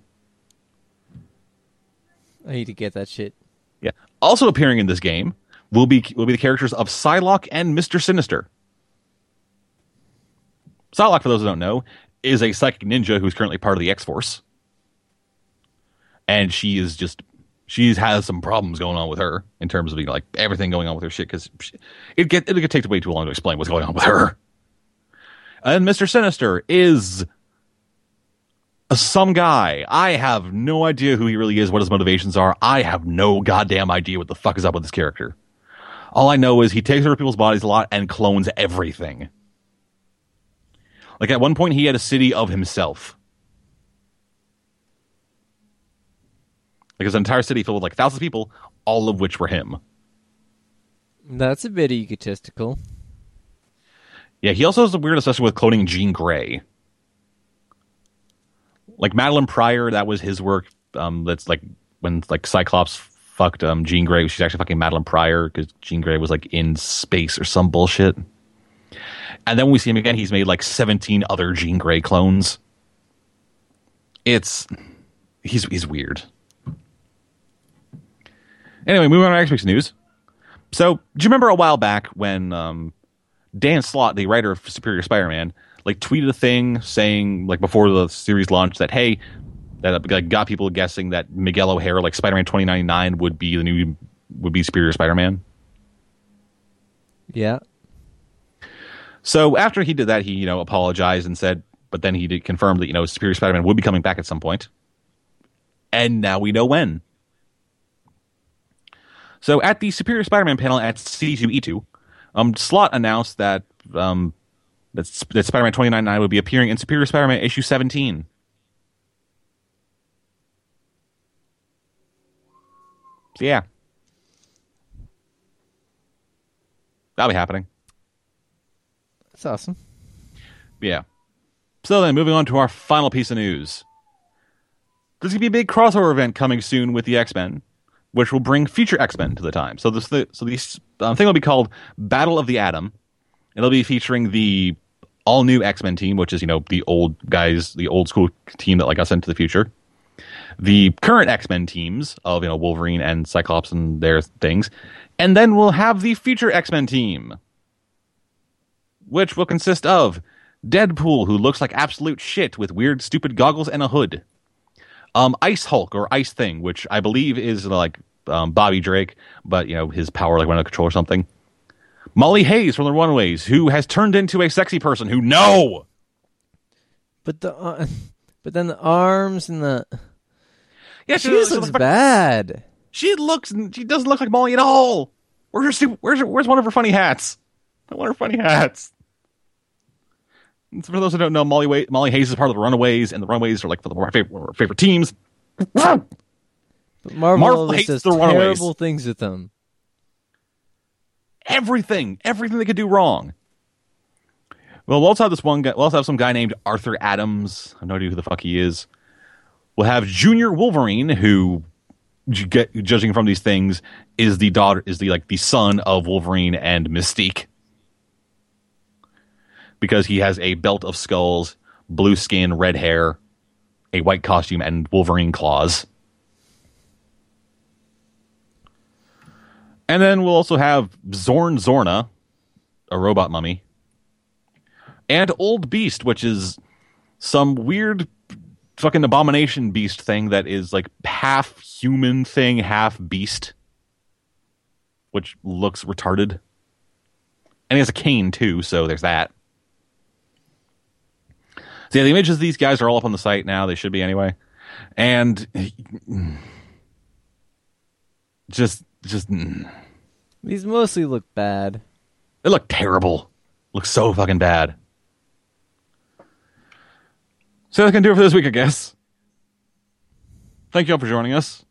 I need to get that shit. Yeah. Also appearing in this game will be will be the characters of Psylocke and Mister Sinister. Psylocke, for those who don't know, is a psychic ninja who's currently part of the X-Force. And she is just... She has some problems going on with her in terms of, you know, like everything going on with her shit, because it get it could take way too long to explain what's going on with her. And Mister Sinister is a, some guy. I have no idea who he really is, what his motivations are. I have no goddamn idea what the fuck is up with this character. All I know is he takes over people's bodies a lot and clones everything. Like at one point he had a city of himself. Like his entire city filled with like thousands of people, all of which were him. That's a bit egotistical. Yeah, he also has a weird obsession with cloning Jean Grey. Like Madeline Pryor, that was his work. Um, that's like when like Cyclops fucked um, Jean Grey. She's actually fucking Madeline Pryor because Jean Grey was like in space or some bullshit. And then when we see him again, he's made like seventeen other Jean Grey clones. It's he's he's weird. Anyway, moving on to next week's news. So, do you remember a while back when um, Dan Slott, the writer of Superior Spider-Man, like tweeted a thing saying, like before the series launched, that hey, that like, got people guessing that Miguel O'Hara, like Spider-Man twenty ninety-nine, would be the new would be Superior Spider-Man. Yeah. So after he did that, he you know apologized and said, but then he did confirm that you know Superior Spider-Man would be coming back at some point, and now we know when. So at the Superior Spider-Man panel at C two E two, um, Slott announced that um, that, that Spider-Man twenty ninety-nine would be appearing in Superior Spider-Man issue seventeen. So yeah, that'll be happening. That's awesome. Yeah. So then, moving on to our final piece of news. There's going to be a big crossover event coming soon with the X-Men, which will bring future X-Men to the time. So this, so this um, thing will be called Battle of the Atom. It'll be featuring the all-new X-Men team, which is, you know, the old guys, the old school team that like got sent to the future. The current X-Men teams of, you know, Wolverine and Cyclops and their things. And then we'll have the future X-Men team, which will consist of Deadpool, who looks like absolute shit with weird, stupid goggles and a hood. Um, Ice Hulk, or Ice Thing, which I believe is like um, Bobby Drake, but, you know, his power like went out of control or something. Molly Hayes from the Runaways, who has turned into a sexy person who, no! But the, uh, but then the arms and the... Yeah, she, she looks, looks bad. She looks, she doesn't look like Molly at all. Where's her, stupid, where's her, where's one of her funny hats? I want her funny hats. For those who don't know, Molly, Way- Molly Hayes is part of the Runaways, and the Runaways are like one of our favorite, one of our favorite teams. But Marvel, Marvel hates hates does the Runaways. terrible things with them. Everything, everything they could do wrong. Well, we'll also have this one guy. We'll also have some guy named Arthur Adams. I have no idea who the fuck he is. We'll have Junior Wolverine, who, get, judging from these things, is the daughter, is the like the son of Wolverine and Mystique. Because he has a belt of skulls, blue skin, red hair, a white costume, and Wolverine claws. And then we'll also have Zorn Zorna, a robot mummy, and Old Beast, which is some weird fucking abomination beast thing that is like half human thing, half beast, which looks retarded. And he has a cane too, so there's that. So yeah, the images of these guys are all up on the site now. They should be anyway. And just, just, These mostly look bad. they look terrible. Look so fucking bad. So that's going to do it for this week, I guess. Thank you all for joining us.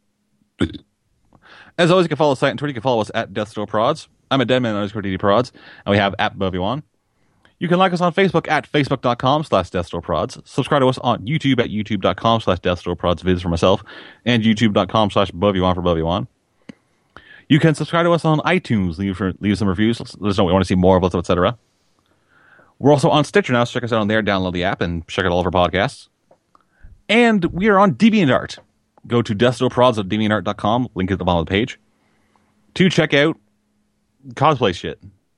As always, you can follow the site on Twitter. You can follow us at DeathStoreProds. I'm at Deadman underscore D D Prods. And we have at Bovywan. You can like us on Facebook at facebook.com slash deathstoreprods. Subscribe to us on YouTube at youtube.com slash deathstoreprods. Vids for myself. And youtube.com slash Bovywan for Bovywan. You can subscribe to us on iTunes. Leave, leave some reviews. Let us know what you want to see more of us, et cetera. We're also on Stitcher now, so check us out on there. Download the app and check out all of our podcasts. And we are on DeviantArt. Go to deathstoreprods at deviant art dot com. Link at the bottom of the page. To check out cosplay shit.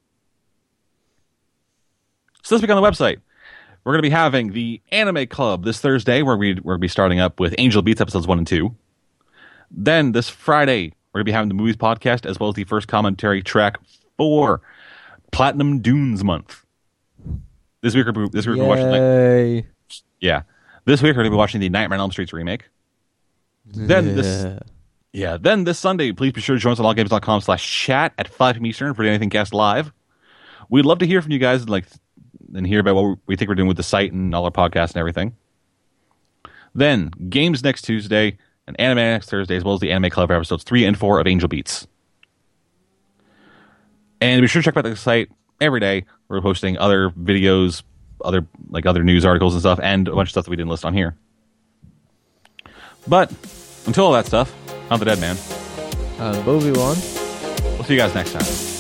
So this week on the website, we're going to be having the Anime Club this Thursday, where we, we're going to be starting up with Angel Beats episodes one and two. Then this Friday, we're going to be having the movies podcast as well as the first commentary track for Platinum Dunes month. This week, we're, this week we're watching. Like, yeah, this week we're going to be watching the Nightmare on Elm Street remake. Then Yeah. this, yeah, then this Sunday, please be sure to join us on allgames.com slash chat at five p.m. Eastern for Anything Cast Live. We'd love to hear from you guys, like, and hear about what we think we're doing with the site and all our podcasts and everything. Then games next Tuesday and anime next Thursday, as well as the Anime Club episodes three and four of Angel Beats. And be sure to check out the site every day. We're posting other videos, other like other news articles and stuff, and a bunch of stuff that we didn't list on here. But until all that stuff, I'm the Dead Man. I'm Bovie One. We'll see you guys next time.